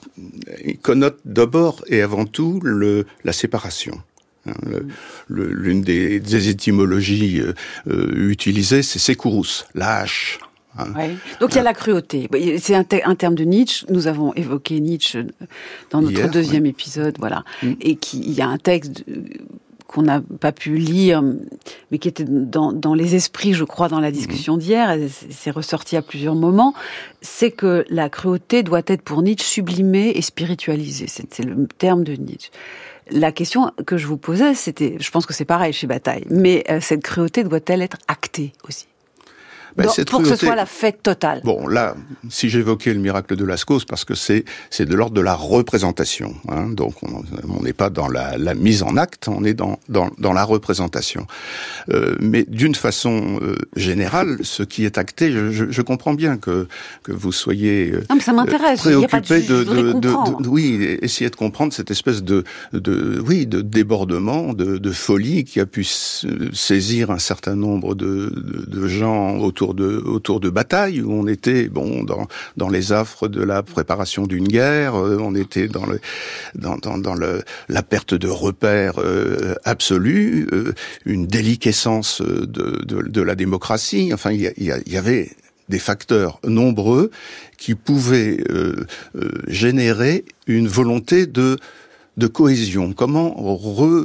Speaker 4: il connote d'abord et avant tout le, la séparation. Le, le, l'une des, des étymologies euh, utilisées, c'est sekurus, la hache. Hein.
Speaker 3: Oui. Donc il y a la cruauté. C'est un, te- un terme de Nietzsche. Nous avons évoqué Nietzsche dans notre Hier, deuxième oui. épisode, voilà. Mm. Et qui, il y a un texte de, qu'on n'a pas pu lire, mais qui était dans, dans les esprits, je crois, dans la discussion mmh. d'hier, c'est ressorti à plusieurs moments, c'est que la cruauté doit être pour Nietzsche sublimée et spiritualisée. C'est, c'est le terme de Nietzsche. La question que je vous posais, c'était, je pense que c'est pareil chez Bataille, mais euh, cette cruauté doit-elle être actée aussi ? Ben, Donc, pour cruauté, que ce soit la fête totale.
Speaker 4: Bon, là, si j'évoquais le miracle de Lascaux, parce que c'est c'est de l'ordre de la représentation. Hein, donc, on n'est pas dans la, la mise en acte, on est dans dans, dans la représentation. Euh, mais d'une façon euh, générale, ce qui est acté, je, je, je comprends bien que que vous soyez
Speaker 3: non, mais ça m'intéresse.
Speaker 4: préoccupé
Speaker 3: de,
Speaker 4: de, de, de, de oui, essayer de comprendre cette espèce de de oui de débordement, de, de folie qui a pu saisir un certain nombre de de, de gens autour Autour de, autour de Bataille, où on était bon dans, dans les affres de la préparation d'une guerre, euh, on était dans, le, dans, dans, dans le, la perte de repères euh, absolue, euh, une déliquescence de, de, de la démocratie. Enfin, il y, y, y avait des facteurs nombreux qui pouvaient euh, euh, générer une volonté de, de cohésion. Comment re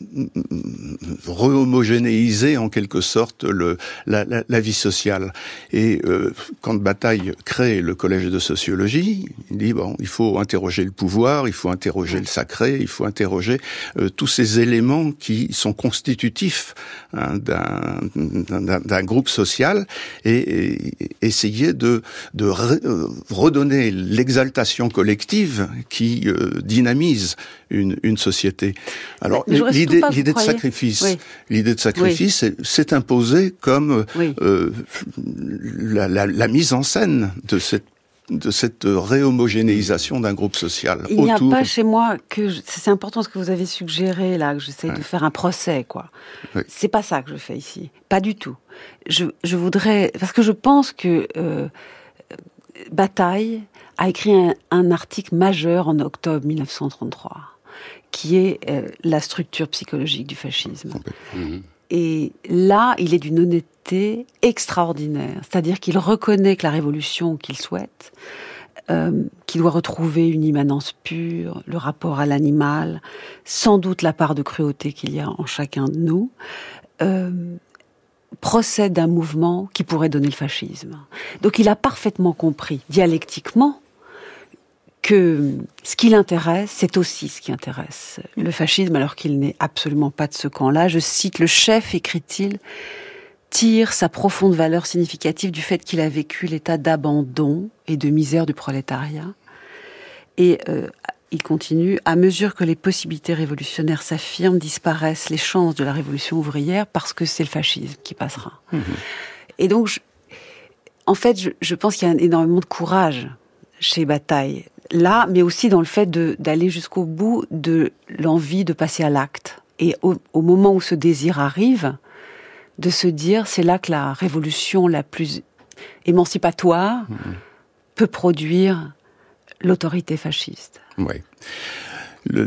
Speaker 4: rehomogénéiser en quelque sorte le, la, la, la vie sociale. Et euh, quand Bataille crée le collège de sociologie, il dit bon, il faut interroger le pouvoir, il faut interroger le sacré, il faut interroger euh, tous ces éléments qui sont constitutifs hein, d'un, d'un, d'un groupe social et, et essayer de, de re, redonner l'exaltation collective qui euh, dynamise une, une société. Alors l'idée L'idée, l'idée de sacrifice, oui. l'idée de sacrifice, oui. c'est, c'est imposée comme oui. euh, la, la, la mise en scène de cette de cette réhomogénéisation d'un groupe social.
Speaker 3: Il n'y a
Speaker 4: autour...
Speaker 3: pas chez moi que je... c'est important ce que vous avez suggéré là, que j'essaie ouais. de faire un procès, quoi. Oui. C'est pas ça que je fais ici, pas du tout. Je, je voudrais, parce que je pense que euh, Bataille a écrit un, un article majeur en octobre mille neuf cent trente-trois, qui est euh, la structure psychologique du fascisme. Mmh. Et là, il est d'une honnêteté extraordinaire. C'est-à-dire qu'il reconnaît que la révolution qu'il souhaite, euh, qu'il doit retrouver une immanence pure, le rapport à l'animal, sans doute la part de cruauté qu'il y a en chacun de nous, euh, procède d'un mouvement qui pourrait donner le fascisme. Donc il a parfaitement compris, dialectiquement, que ce qui l'intéresse, c'est aussi ce qui intéresse le fascisme, alors qu'il n'est absolument pas de ce camp-là. Je cite, le chef, écrit-il, tire sa profonde valeur significative du fait qu'il a vécu l'état d'abandon et de misère du prolétariat. Et euh, il continue, à mesure que les possibilités révolutionnaires s'affirment, disparaissent les chances de la révolution ouvrière parce que c'est le fascisme qui passera. Mmh. Et donc, je, en fait, je, je pense qu'il y a énormément de courage chez Bataille, là, mais aussi dans le fait de, d'aller jusqu'au bout de l'envie de passer à l'acte. Et au, au moment où ce désir arrive, de se dire, c'est là que la révolution la plus émancipatoire mmh. peut produire l'autorité fasciste.
Speaker 4: Oui. Le,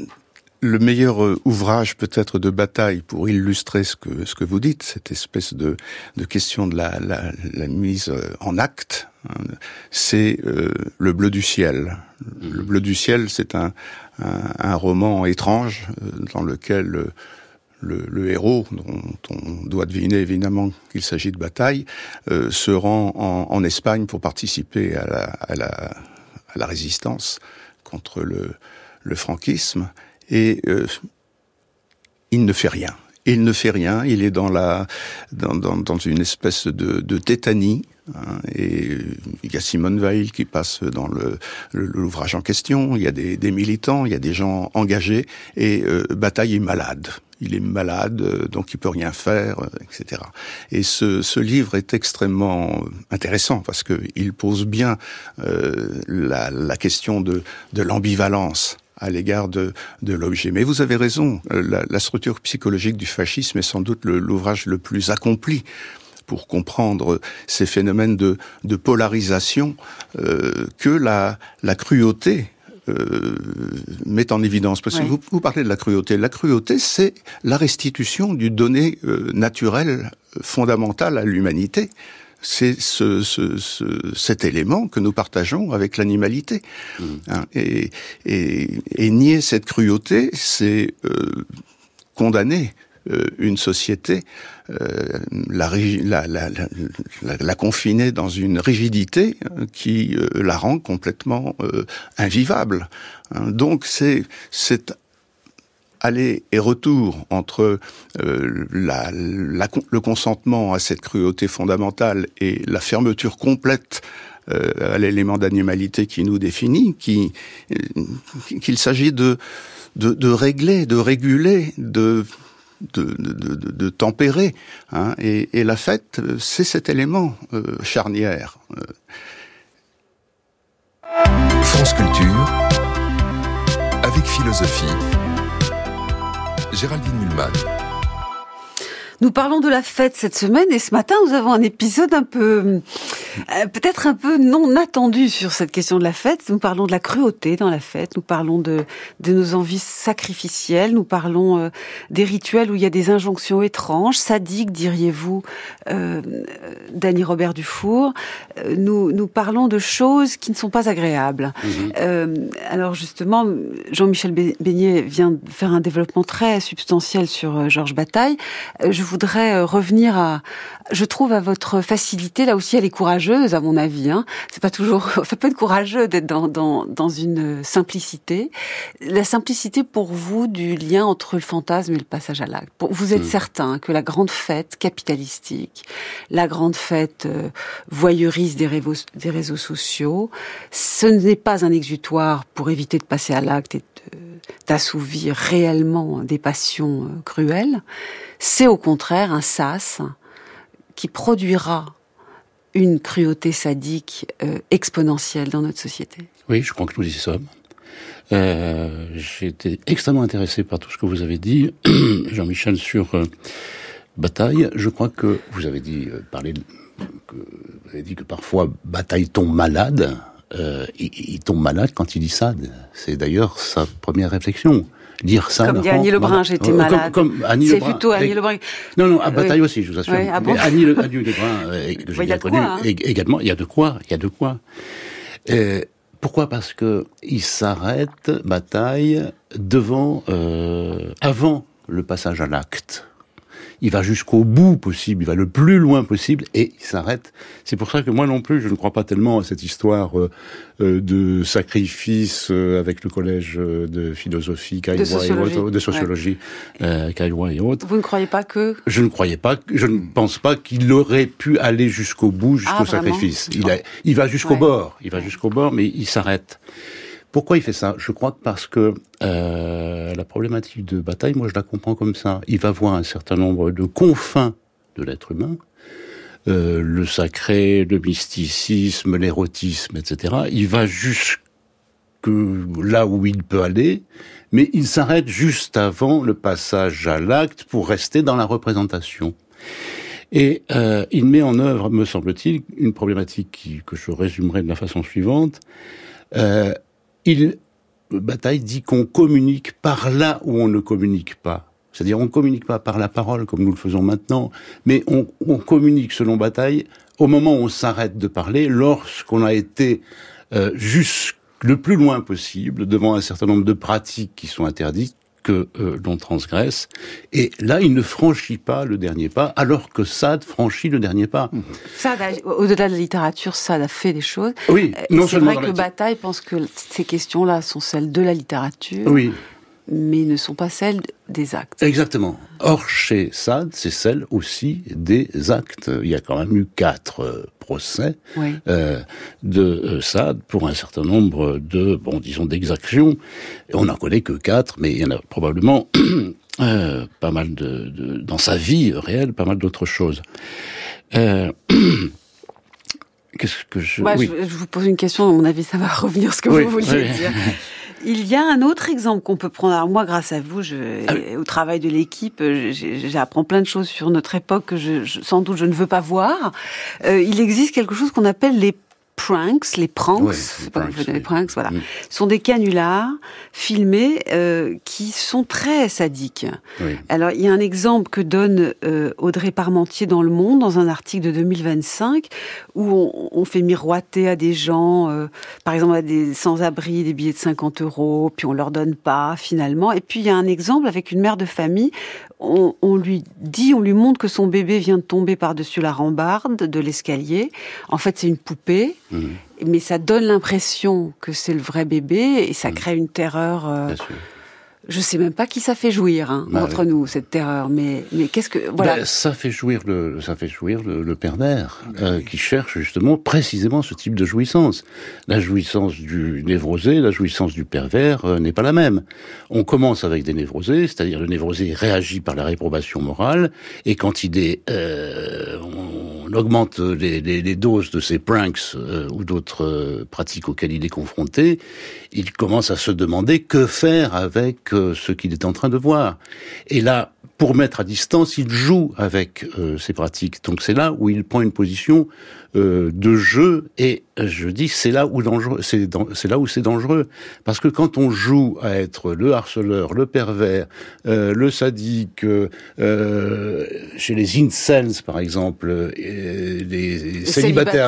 Speaker 4: le meilleur ouvrage peut-être de Bataille pour illustrer ce que, ce que vous dites, cette espèce de, de question de la, la, la mise en acte, c'est euh, Le Bleu du ciel. Le Bleu du ciel, c'est un, un, un roman étrange dans lequel le, le, le héros, dont on doit deviner évidemment qu'il s'agit de Bataille, euh, se rend en, en Espagne pour participer à la, à la, à la résistance contre le, le franquisme, et euh, il ne fait rien. Il ne fait rien, il est dans la dans, dans, dans une espèce de, de tétanie, hein, et il y a Simone Weil qui passe dans le, le l'ouvrage en question, il y a des, des militants, il y a des gens engagés, et euh, Bataille est malade. Il est malade, donc il peut rien faire, et cetera. Et ce, ce livre est extrêmement intéressant parce que il pose bien euh, la, la question de, de l'ambivalence à l'égard de, de l'objet. Mais vous avez raison, la, la structure psychologique du fascisme est sans doute le, l'ouvrage le plus accompli pour comprendre ces phénomènes de, de polarisation euh, que la, la cruauté Euh, met en évidence. Parce oui. que vous, vous parlez de la cruauté. La cruauté, c'est la restitution du donné euh, naturel fondamental à l'humanité. C'est ce, ce, ce, cet élément que nous partageons avec l'animalité. Mmh. Hein, et, et, et nier cette cruauté, c'est euh, condamner euh, une société, euh, la, la, la, la, la confiner dans une rigidité qui euh, la rend complètement euh, invivable. Hein, donc c'est, c'est aller et retour entre euh, la, la, le consentement à cette cruauté fondamentale et la fermeture complète euh, à l'élément d'animalité qui nous définit, qui, euh, qu'il s'agit de, de, de régler, de réguler, de De, de, de, de tempérer, hein, et, et la fête, c'est cet élément euh, charnière.
Speaker 2: France Culture, avec philosophie, Géraldine Mühlmann.
Speaker 3: Nous parlons de la fête cette semaine et ce matin nous avons un épisode un peu, euh, peut-être un peu non attendu sur cette question de la fête. Nous parlons de la cruauté dans la fête, nous parlons de, de nos envies sacrificielles, nous parlons euh, des rituels où il y a des injonctions étranges, sadiques diriez-vous, euh, Dany Robert Dufour. Euh, nous, nous parlons de choses qui ne sont pas agréables. Mmh. Euh, alors justement, Jean-Michel Beignet vient de faire un développement très substantiel sur euh, Georges Bataille. Euh, je voudrais revenir à, je trouve, à votre facilité. Là aussi, elle est courageuse, à mon avis. Hein. C'est pas toujours, ça peut être courageux d'être dans, dans, dans une simplicité. La simplicité pour vous du lien entre le fantasme et le passage à l'acte. Vous êtes mmh. certain que la grande fête capitalistique, la grande fête euh, voyeuriste des réseaux, des réseaux sociaux, ce n'est pas un exutoire pour éviter de passer à l'acte et de, d'assouvir réellement des passions euh, cruelles. C'est au contraire un sas qui produira une cruauté sadique euh, exponentielle dans notre société.
Speaker 1: Oui, je crois que nous y sommes. Euh, j'ai été extrêmement intéressé par tout ce que vous avez dit, Jean-Michel, sur euh, Bataille. Je crois que vous avez dit, euh, parler, que, vous avez dit que parfois Bataille tombe malade. Euh, il, il tombe malade quand il dit ça. C'est d'ailleurs sa première réflexion. Dire ça.
Speaker 3: Comme dit Annie Lebrun, j'étais
Speaker 1: euh,
Speaker 3: malade.
Speaker 1: Comme, comme Annie
Speaker 3: C'est
Speaker 1: Lebrun.
Speaker 3: plutôt Annie Lebrun.
Speaker 1: Non, non, à Bataille
Speaker 3: oui.
Speaker 1: aussi, je vous assure.
Speaker 3: Oui, ah bon.
Speaker 1: Mais Annie, Annie Lebrun, euh, que j'ai
Speaker 3: oui,
Speaker 1: bien connu,
Speaker 3: hein.
Speaker 1: également, il y a de quoi, il y a de quoi. Euh, pourquoi ? Parce que il s'arrête, Bataille, devant, euh, avant le passage à l'acte. Il va jusqu'au bout possible, il va le plus loin possible, et il s'arrête. C'est pour ça que moi non plus, je ne crois pas tellement à cette histoire euh, euh, de sacrifice euh, avec le collège euh, de philosophie, Caillois et autres, de sociologie, ouais. euh, Caillois et autres.
Speaker 3: Vous ne croyez pas que...
Speaker 1: Je ne croyais pas, je ne pense pas qu'il aurait pu aller jusqu'au bout, jusqu'au
Speaker 3: ah,
Speaker 1: sacrifice. Il, a, il va jusqu'au ouais. bord, il va jusqu'au bord, mais il s'arrête. Pourquoi il fait ça ? Je crois que parce que euh, la problématique de Bataille, moi je la comprends comme ça. Il va voir un certain nombre de confins de l'être humain, euh, le sacré, le mysticisme, l'érotisme, et cetera. Il va jusque là où il peut aller, mais il s'arrête juste avant le passage à l'acte pour rester dans la représentation. Et euh, il met en œuvre, me semble-t-il, une problématique qui, que je résumerai de la façon suivante. Euh, Il, Bataille dit qu'on communique par là où on ne communique pas. C'est-à-dire, on ne communique pas par la parole, comme nous le faisons maintenant, mais on, on communique, selon Bataille, au moment où on s'arrête de parler, lorsqu'on a été euh, jusque le plus loin possible devant un certain nombre de pratiques qui sont interdites, que euh, l'on transgresse, et là, il ne franchit pas le dernier pas, alors que Sade franchit le dernier pas.
Speaker 3: Sade, au-delà de la littérature, Sade a fait des choses.
Speaker 1: Oui, non
Speaker 3: c'est
Speaker 1: seulement
Speaker 3: vrai que
Speaker 1: la...
Speaker 3: Bataille pense que ces questions-là sont celles de la littérature,
Speaker 1: oui.
Speaker 3: mais ne sont pas celles des actes.
Speaker 1: Exactement. Or, chez Sade, c'est celle aussi des actes. Il y a quand même eu quatre euh, procès
Speaker 3: oui.
Speaker 1: euh, de euh, Sade pour un certain nombre de, bon, disons, d'exactions. On n'en connaît que quatre, mais il y en a probablement euh, pas mal de, de, dans sa vie réelle, pas mal d'autres choses. Euh, Qu'est-ce que je...
Speaker 3: Ouais,
Speaker 1: oui.
Speaker 3: je... Je vous pose une question, à mon avis, ça va revenir ce que
Speaker 1: oui,
Speaker 3: vous vouliez
Speaker 1: oui.
Speaker 3: dire. Il y a un autre exemple qu'on peut prendre. Alors moi, grâce à vous, je,
Speaker 1: ah oui.
Speaker 3: au travail de l'équipe, j'apprends plein de choses sur notre époque que je, je, sans doute je ne veux pas voir. Euh, il existe quelque chose qu'on appelle les pranks, les pranks,
Speaker 1: oui, les pranks,
Speaker 3: les
Speaker 1: oui.
Speaker 3: pranks, voilà,
Speaker 1: mmh.
Speaker 3: sont des canulars filmés euh, qui sont très sadiques.
Speaker 1: Oui.
Speaker 3: Alors, il y a un exemple que donne euh, Audrey Parmentier dans Le Monde, dans un article de deux mille vingt-cinq, où on, on fait miroiter à des gens, euh, par exemple à des sans-abri, des billets de cinquante euros, puis on leur donne pas, finalement. Et puis, il y a un exemple avec une mère de famille. On, on lui dit, on lui montre que son bébé vient de tomber par-dessus la rambarde de l'escalier. En fait, c'est une poupée. Mmh. Mais ça donne l'impression que c'est le vrai bébé et ça crée une terreur. Euh,
Speaker 1: Bien sûr.
Speaker 3: Je sais même pas qui ça fait jouir hein, bah, entre oui. nous cette terreur, mais mais qu'est-ce que voilà.
Speaker 1: Ben, ça fait jouir le ça fait jouir le, le pervers euh, qui cherche justement précisément ce type de jouissance. La jouissance du névrosé, la jouissance du pervers euh, n'est pas la même. On commence avec des névrosés, c'est-à-dire le névrosé réagit par la réprobation morale et quand il est euh, on, on augmente les, les, les doses de ces pranks euh, ou d'autres euh, pratiques auxquelles il est confronté, il commence à se demander que faire avec ce qu'il est en train de voir. Et là, pour mettre à distance, il joue avec euh, ces pratiques. Donc c'est là où il prend une position euh, de jeu. Et je dis, c'est là où dangereux, c'est, c'est là où c'est dangereux, parce que quand on joue à être le harceleur, le pervers, euh, le sadique, euh, chez les incels par exemple, euh, les, les célibataires,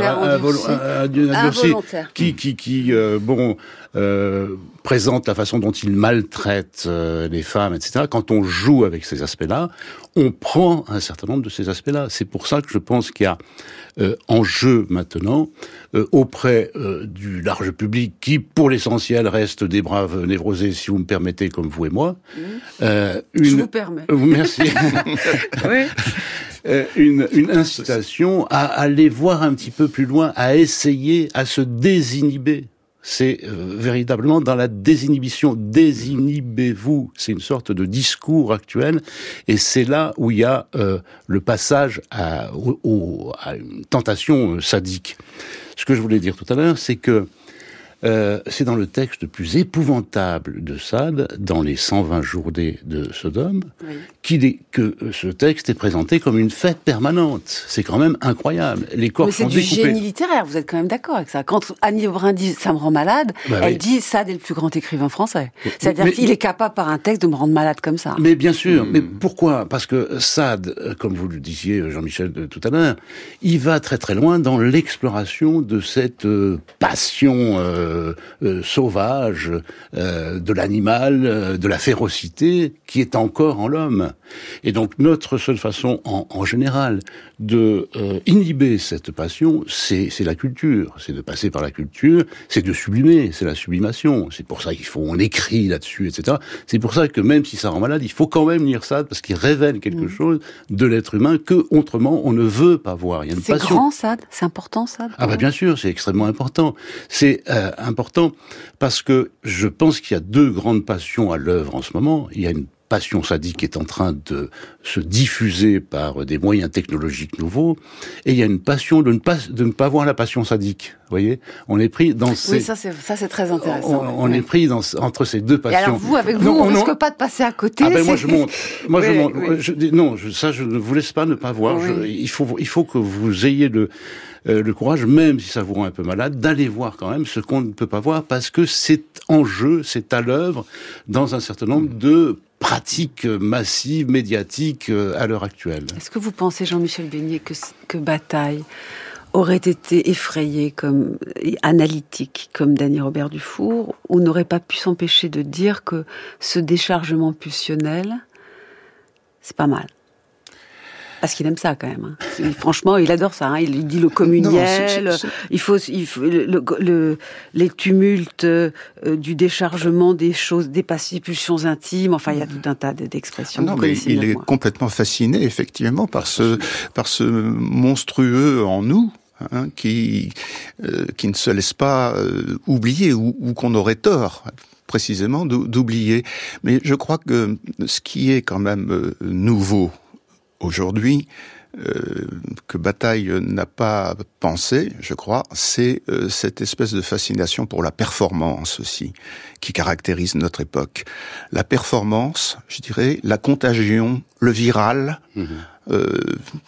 Speaker 1: involontaires, qui qui qui euh, bon. Euh, présente la façon dont il maltraite euh, les femmes, et cetera. Quand on joue avec ces aspects-là, on prend un certain nombre de ces aspects-là. C'est pour ça que je pense qu'il y a euh, en jeu maintenant, euh, auprès euh, du large public, qui pour l'essentiel reste des braves névrosés, si vous me permettez, comme vous et moi.
Speaker 3: Mmh.
Speaker 1: Euh, une...
Speaker 3: Je vous permets.
Speaker 1: Euh, merci. Oui. Euh, une, une incitation à aller voir un petit peu plus loin, à essayer, à se désinhiber. c'est euh, véritablement dans la désinhibition. Désinhibez-vous, c'est une sorte de discours actuel, et c'est là où il y a euh, le passage à, au, au, à une tentation sadique. Ce que je voulais dire tout à l'heure, c'est que Euh, c'est dans le texte le plus épouvantable de Sade, dans les cent vingt journées de Sodome, oui. qu'il est, que ce texte est présenté comme une fête permanente. C'est quand même incroyable. Les corps sont découpés.
Speaker 3: Mais c'est du génie littéraire, vous êtes quand même d'accord avec ça. Quand Annie Lebrun dit « ça me rend malade bah, », elle oui. dit « Sade est le plus grand écrivain français ». C'est-à-dire mais, qu'il est capable par un texte de me rendre malade comme ça.
Speaker 1: Mais bien sûr, mmh. mais pourquoi ? Parce que Sade, comme vous le disiez Jean-Michel tout à l'heure, il va très très loin dans l'exploration de cette euh, passion euh, Euh, euh, sauvage, euh, de l'animal, euh, de la férocité qui est encore en l'homme. Et donc notre seule façon, en, en général, de euh, inhiber cette passion, c'est, c'est la culture, c'est de passer par la culture, c'est de sublimer, c'est la sublimation. C'est pour ça qu'il faut, on écrit là-dessus, et cetera. C'est pour ça que même si ça rend malade, il faut quand même lire ça parce qu'il révèle quelque mmh. chose de l'être humain que autrement on ne veut pas voir. Il y a une
Speaker 3: c'est
Speaker 1: passion.
Speaker 3: grand, Sade, c'est important, Sade.
Speaker 1: Ah bah bien sûr, c'est extrêmement important. C'est euh, important parce que je pense qu'il y a deux grandes passions à l'œuvre en ce moment. Il y a une passion sadique qui est en train de se diffuser par des moyens technologiques nouveaux, et il y a une passion de ne pas de ne pas voir la passion sadique. Vous voyez, on est pris dans ces.
Speaker 3: Oui, ça c'est ça c'est très intéressant.
Speaker 1: On, on ouais. est pris dans entre ces deux passions.
Speaker 3: Et alors vous, avec vous, non, on ne risque pas de passer à côté.
Speaker 1: Ah ben moi je monte. Moi oui, je monte.
Speaker 3: Oui.
Speaker 1: Je, non, je, ça je ne vous laisse pas ne pas voir. Oui. Je, il faut il faut que vous ayez le euh, le courage, même si ça vous rend un peu malade, d'aller voir quand même ce qu'on ne peut pas voir parce que c'est en jeu, c'est à l'œuvre dans un certain nombre de pratiques massives, médiatiques à l'heure actuelle.
Speaker 3: Est-ce que vous pensez, Jean-Michel Beignet, que, que Bataille aurait été effrayé comme analytique comme Danny Robert Dufour, ou n'aurait pas pu s'empêcher de dire que ce déchargement pulsionnel, c'est pas mal? Parce qu'il aime ça quand même. Hein. Franchement, il adore ça. Hein. Il dit le communiel. Non, c'est, c'est, c'est... Il faut, il faut le, le, le, les tumultes euh, du déchargement des choses, des pulsions intimes. Enfin, il y a tout un tas d'expressions.
Speaker 4: Non, mais il est
Speaker 3: moi.
Speaker 4: complètement fasciné, effectivement, par ce, par ce monstrueux en nous. Hein, qui euh, qui ne se laisse pas euh, oublier ou, ou qu'on aurait tort précisément d'oublier. Mais je crois que ce qui est quand même euh, nouveau aujourd'hui, euh, que Bataille n'a pas pensé, je crois, c'est euh, cette espèce de fascination pour la performance aussi, qui caractérise notre époque. La performance, je dirais, la contagion, le viral, mmh. euh,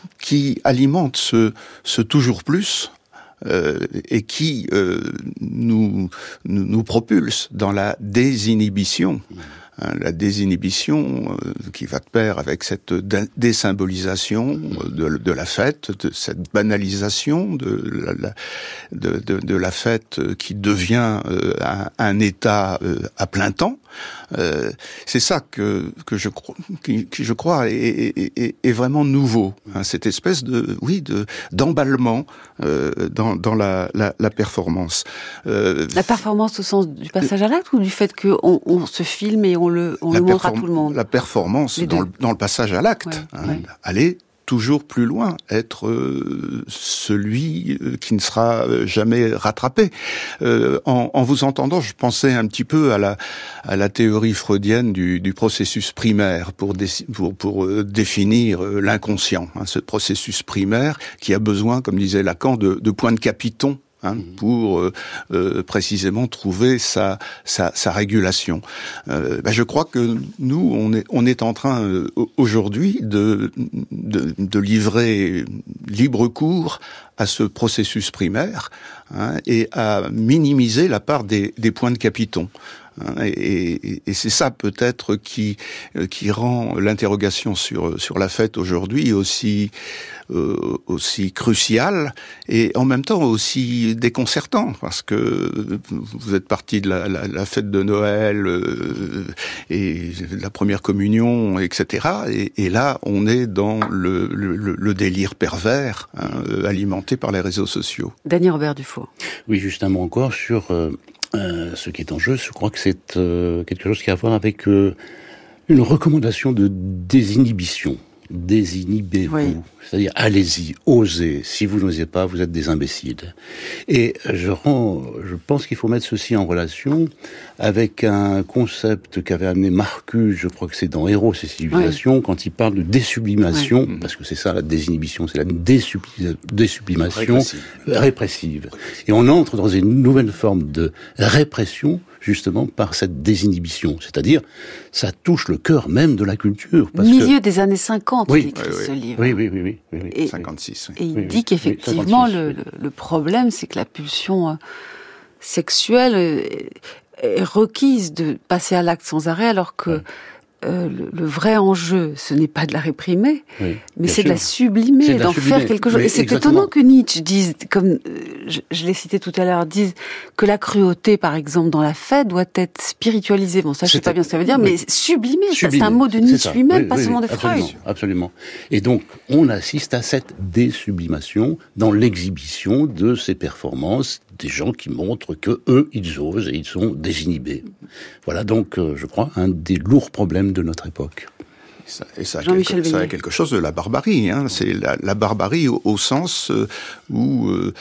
Speaker 4: qui alimente ce, ce toujours plus, euh, et qui euh, nous, nous, nous propulse dans la désinhibition. Mmh. La désinhibition euh, qui va de pair avec cette désymbolisation de, de la fête, de cette banalisation de la, la, de, de, de la fête qui devient euh, un, un état euh, à plein temps. Euh, c'est ça que que je crois, qui, qui je crois est, est, est, est vraiment nouveau. Hein, cette espèce de oui de d'emballement euh, dans dans la la, la performance.
Speaker 3: Euh, la performance au sens du passage à l'acte ou du fait que on, on se filme et on le on le montre à tout le monde.
Speaker 4: La performance dans le, dans le passage à l'acte. Ouais, hein, ouais. Aller toujours plus loin, être euh, celui qui ne sera jamais rattrapé. Euh, en, en vous entendant, je pensais un petit peu à la à la théorie freudienne du, du processus primaire pour dé, pour pour euh, définir euh, l'inconscient. Hein, ce processus primaire qui a besoin, comme disait Lacan, de, de points de capiton. Hein, pour euh, euh, précisément trouver sa sa, sa régulation. Euh, ben je crois que nous on est on est en train euh, aujourd'hui de, de de livrer libre cours à ce processus primaire, hein, et à minimiser la part des des points de capiton. Et, et, et c'est ça peut-être qui qui rend l'interrogation sur sur la fête aujourd'hui aussi euh, aussi cruciale et en même temps aussi déconcertant, parce que vous êtes parti de la, la, la fête de Noël euh, et la première communion, et cetera. Et, et là, on est dans le, le, le délire pervers, hein, alimenté par les réseaux sociaux.
Speaker 3: Danny Robert Dufour.
Speaker 1: Oui, juste un mot encore sur euh, euh, ce qui est en jeu. Je crois que c'est euh, quelque chose qui a à voir avec euh, une recommandation de désinhibition. désinhibez-vous. Oui. C'est-à-dire, allez-y, osez. Si vous n'osez pas, vous êtes des imbéciles. Et je rends, je pense qu'il faut mettre ceci en relation avec un concept qu'avait amené Marcuse, je crois que c'est dans Héros et Civilisations, oui. quand il parle de désublimation, oui. parce que c'est ça la désinhibition, c'est la désubli- désublimation répressive. répressive. Et on entre dans une nouvelle forme de répression, justement par cette désinhibition. C'est-à-dire, ça touche le cœur même de la culture. Parce
Speaker 3: Milieu
Speaker 1: que...
Speaker 3: des années cinquante,
Speaker 1: oui.
Speaker 3: il écrit
Speaker 4: oui, oui.
Speaker 3: ce livre.
Speaker 1: Oui, oui, oui. oui, oui, oui.
Speaker 3: Et,
Speaker 4: cinquante-six. Oui.
Speaker 3: Et il
Speaker 1: oui,
Speaker 3: dit
Speaker 1: oui,
Speaker 3: qu'effectivement,
Speaker 1: oui,
Speaker 3: le, le, le problème, c'est que la pulsion euh, sexuelle est, est requise de passer à l'acte sans arrêt, alors que ouais. Euh, le, le vrai enjeu, ce n'est pas de la réprimer, oui, mais c'est sûr. de la sublimer, de la d'en sublimer. faire quelque chose. Mais et c'est exactement. étonnant que Nietzsche dise, comme euh, je, je l'ai cité tout à l'heure, dise que la cruauté, par exemple, dans la fête, doit être spiritualisée. Bon, ça, je ne sais pas bien ce que ça veut dire, oui. mais sublimée. sublimée. C'est un mot de Nietzsche lui-même, oui, pas oui, seulement oui, de Freud.
Speaker 1: Absolument, absolument. Et donc, on assiste à cette désublimation dans l'exhibition de ces performances, des gens qui montrent que eux, ils osent et ils sont désinhibés. Voilà donc, euh, je crois, un des lourds problèmes de notre époque.
Speaker 4: Et ça, et ça, a quelque, ça a quelque chose de la barbarie. Hein. C'est la, la barbarie au, au sens euh, où euh,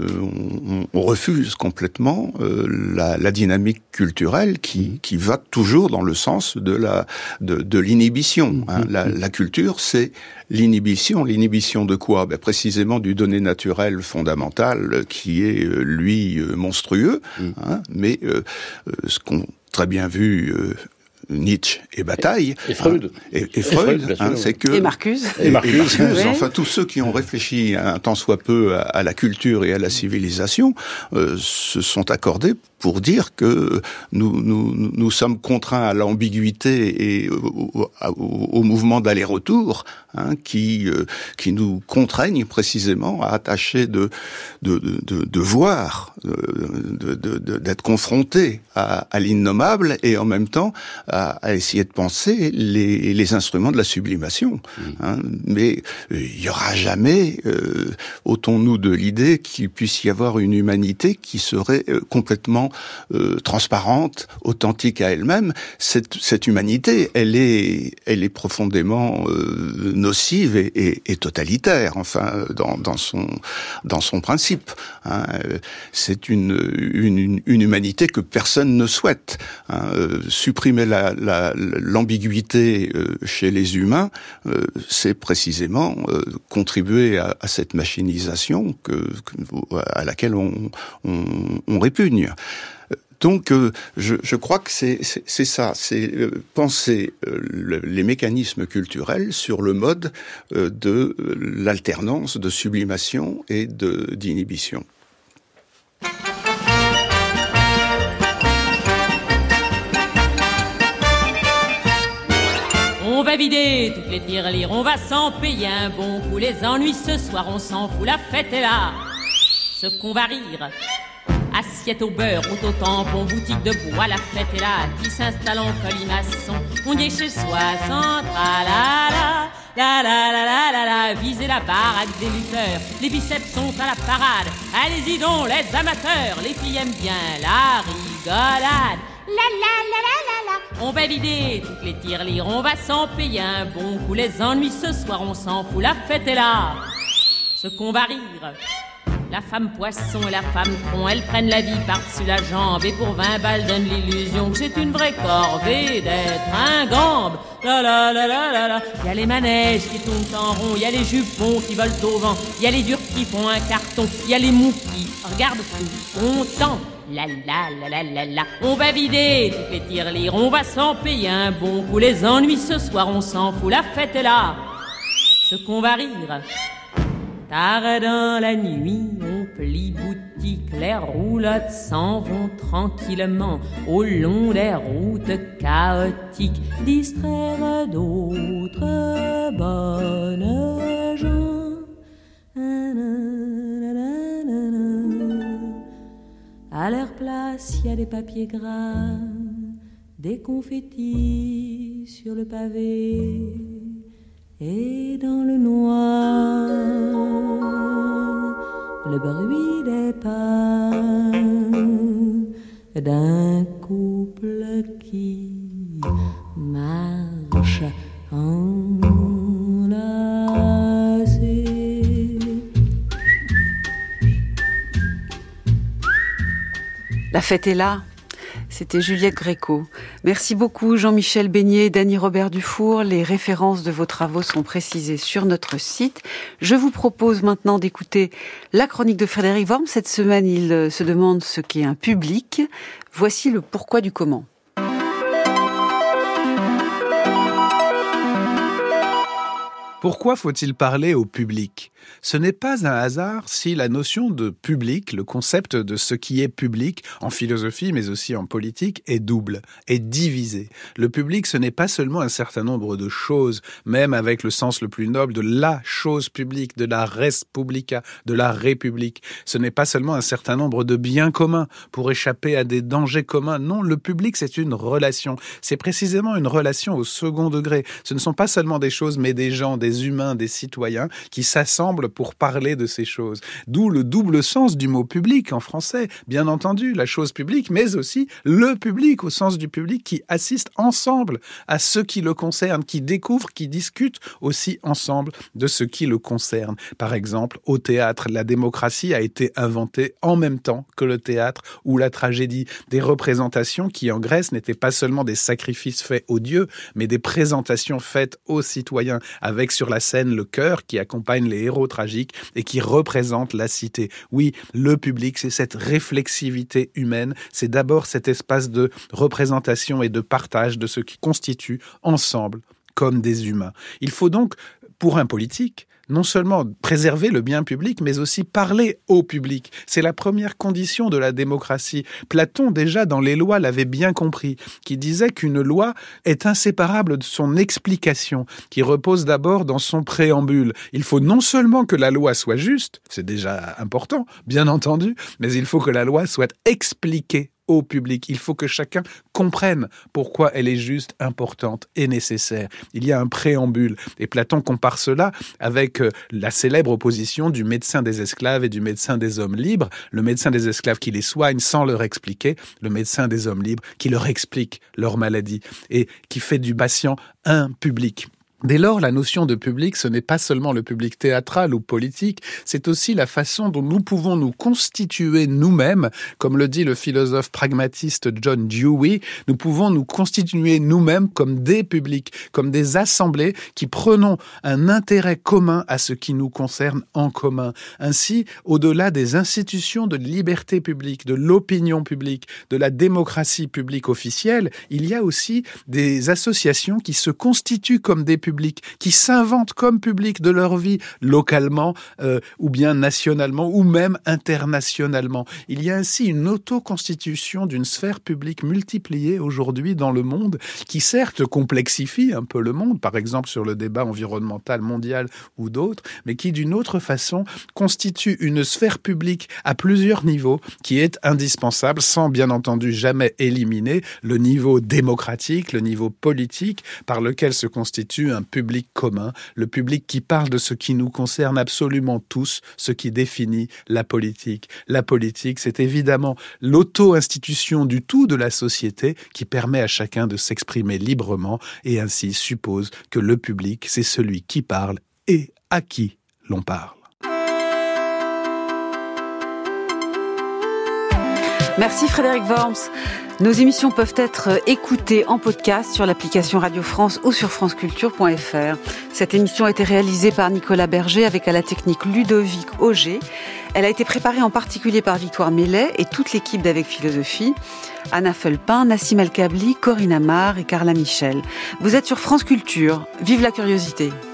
Speaker 4: on, on refuse complètement euh, la, la dynamique culturelle qui, qui va toujours dans le sens de la de, de l'inhibition. Hein. La, la culture, c'est l'inhibition. L'inhibition de quoi ? Ben précisément du donné naturel fondamental qui est euh, lui euh, monstrueux. Hein. Mais euh, euh, ce qu'on très bien vu. Euh, Nietzsche et Bataille,
Speaker 1: et, et Freud,
Speaker 4: hein, et, et Freud,
Speaker 1: et Freud
Speaker 4: hein, c'est que
Speaker 3: et Marcuse,
Speaker 1: et, et Marcuse,
Speaker 4: et Marcuse
Speaker 3: oui.
Speaker 4: enfin tous ceux qui ont réfléchi un tant soit peu à, à la culture et à la civilisation euh, se sont accordés pour dire que nous nous nous sommes contraints à l'ambiguïté et au, au, au mouvement d'aller-retour, hein, qui euh, qui nous contraignent précisément à attacher de de de de, de voir, de, de, de d'être confrontés à, à l'innommable et en même temps à, à essayer de penser les les instruments de la sublimation. Mmh. Hein, mais il y aura jamais, euh, ôtons-nous de l'idée qu'il puisse y avoir une humanité qui serait euh, complètement Euh, transparente, authentique à elle-même. Cette, cette humanité, elle est, elle est profondément euh, nocive et, et, et totalitaire. Enfin, dans, dans son, dans son principe. Hein. C'est une, une, une humanité que personne ne souhaite. Hein. Euh, supprimer la, la, l'ambiguïté euh, chez les humains, euh, c'est précisément euh, contribuer à, à cette machinisation que, que, à laquelle on, on, on répugne. Donc, euh, je, je crois que c'est, c'est, c'est ça, c'est euh, penser euh, le, les mécanismes culturels sur le mode euh, de euh, l'alternance de sublimation et de, d'inhibition.
Speaker 7: On va vider toutes les tirelires, on va s'en payer un bon coup. Les ennuis ce soir, on s'en fout, la fête est là. Ce qu'on va rire... Assiette au beurre, au tampon, boutique de bois, la fête est là, qui s'installe en colimaçon. On y est chez soi, sans tra-la-la, la-la-la-la-la, la, viser la baraque des lutteurs. Les biceps sont à la parade, allez-y donc les amateurs, les filles aiment bien la rigolade. La-la-la-la-la-la, on va vider toutes les tirelires, on va s'en payer un bon coup. Les ennuis ce soir, on s'en fout, la fête est là. Ce qu'on va rire... La femme poisson et la femme tronc, elles prennent la vie par-dessus la jambe et pour vingt balles donnent l'illusion que c'est une vraie corvée d'être un gambe. La la la la la la. Y a les manèges qui tournent en rond, y a les jupons qui volent au vent, y a les durs qui font un carton, y a les mous qui regardent tout contents. La la la la la la. On va vider toutes les tirelires, on va s'en payer un bon coup. Les ennuis ce soir, on s'en fout, la fête est là. Ce qu'on va rire. Tard dans la nuit, on plie boutique, les roulottes s'en vont tranquillement au long des routes chaotiques, distraire d'autres bonnes gens. À leur place, il y a des papiers gras, des confettis sur le pavé. Et dans le noir, le bruit des pas d'un couple qui marche en
Speaker 3: La fête est là. C'était Juliette Gréco. Merci beaucoup Jean-Michel Beignet et Dany Robert Dufour. Les références de vos travaux sont précisées sur notre site. Je vous propose maintenant d'écouter la chronique de Frédéric Worm. Cette semaine, il se demande ce qu'est un public. Voici le pourquoi du comment.
Speaker 8: Pourquoi faut-il parler au public ? Ce n'est pas un hasard si la notion de public, le concept de ce qui est public, en philosophie mais aussi en politique, est double, est divisé. Le public, ce n'est pas seulement un certain nombre de choses, même avec le sens le plus noble de la chose publique, de la res publica, de la république. Ce n'est pas seulement un certain nombre de biens communs pour échapper à des dangers communs. Non, le public, c'est une relation. C'est précisément une relation au second degré. Ce ne sont pas seulement des choses, mais des gens, des humains, des citoyens qui s'assemblent pour parler de ces choses. D'où le double sens du mot public en français. Bien entendu, la chose publique, mais aussi le public au sens du public qui assiste ensemble à ce qui le concerne, qui découvre, qui discute aussi ensemble de ce qui le concerne. Par exemple, au théâtre, la démocratie a été inventée en même temps que le théâtre ou la tragédie. Des représentations qui, en Grèce, n'étaient pas seulement des sacrifices faits aux dieux, mais des présentations faites aux citoyens, avec sur la scène le chœur qui accompagne les héros tragique et qui représente la cité. Oui, le public, c'est cette réflexivité humaine, c'est d'abord cet espace de représentation et de partage de ce qui constitue ensemble comme des humains. Il faut donc, pour un politique, non seulement préserver le bien public, mais aussi parler au public. C'est la première condition de la démocratie. Platon, déjà dans les lois, l'avait bien compris, qui disait qu'une loi est inséparable de son explication, qui repose d'abord dans son préambule. Il faut non seulement que la loi soit juste, c'est déjà important, bien entendu, mais il faut que la loi soit expliquée au public. Il faut que chacun comprenne pourquoi elle est juste, importante et nécessaire. Il y a un préambule. Et Platon compare cela avec la célèbre opposition du médecin des esclaves et du médecin des hommes libres. Le médecin des esclaves qui les soigne sans leur expliquer, le médecin des hommes libres qui leur explique leur maladie et qui fait du patient un public. Dès lors, la notion de public, ce n'est pas seulement le public théâtral ou politique, c'est aussi la façon dont nous pouvons nous constituer nous-mêmes, comme le dit le philosophe pragmatiste John Dewey, nous pouvons nous constituer nous-mêmes comme des publics, comme des assemblées qui prenons un intérêt commun à ce qui nous concerne en commun. Ainsi, au-delà des institutions de liberté publique, de l'opinion publique, de la démocratie publique officielle, il y a aussi des associations qui se constituent comme des publics, qui s'inventent comme public de leur vie localement euh, ou bien nationalement ou même internationalement. Il y a ainsi une auto-constitution d'une sphère publique multipliée aujourd'hui dans le monde qui certes complexifie un peu le monde, par exemple sur le débat environnemental mondial ou d'autres, mais qui d'une autre façon constitue une sphère publique à plusieurs niveaux qui est indispensable sans bien entendu jamais éliminer le niveau démocratique, le niveau politique par lequel se constitue un public commun, le public qui parle de ce qui nous concerne absolument tous, ce qui définit la politique. La politique, c'est évidemment l'auto-institution du tout de la société qui permet à chacun de s'exprimer librement et ainsi suppose que le public, c'est celui qui parle et à qui l'on parle.
Speaker 3: Merci Frédéric Worms. Nos émissions peuvent être écoutées en podcast sur l'application Radio France ou sur franceculture point f r. Cette émission a été réalisée par Nicolas Berger avec à la technique Ludovic Auger. Elle a été préparée en particulier par Victoire Mellet et toute l'équipe d'Avec Philosophie. Anna Felpin, Nassim El Kabli, Corinne Amar et Carla Michel. Vous êtes sur France Culture. Vive la curiosité!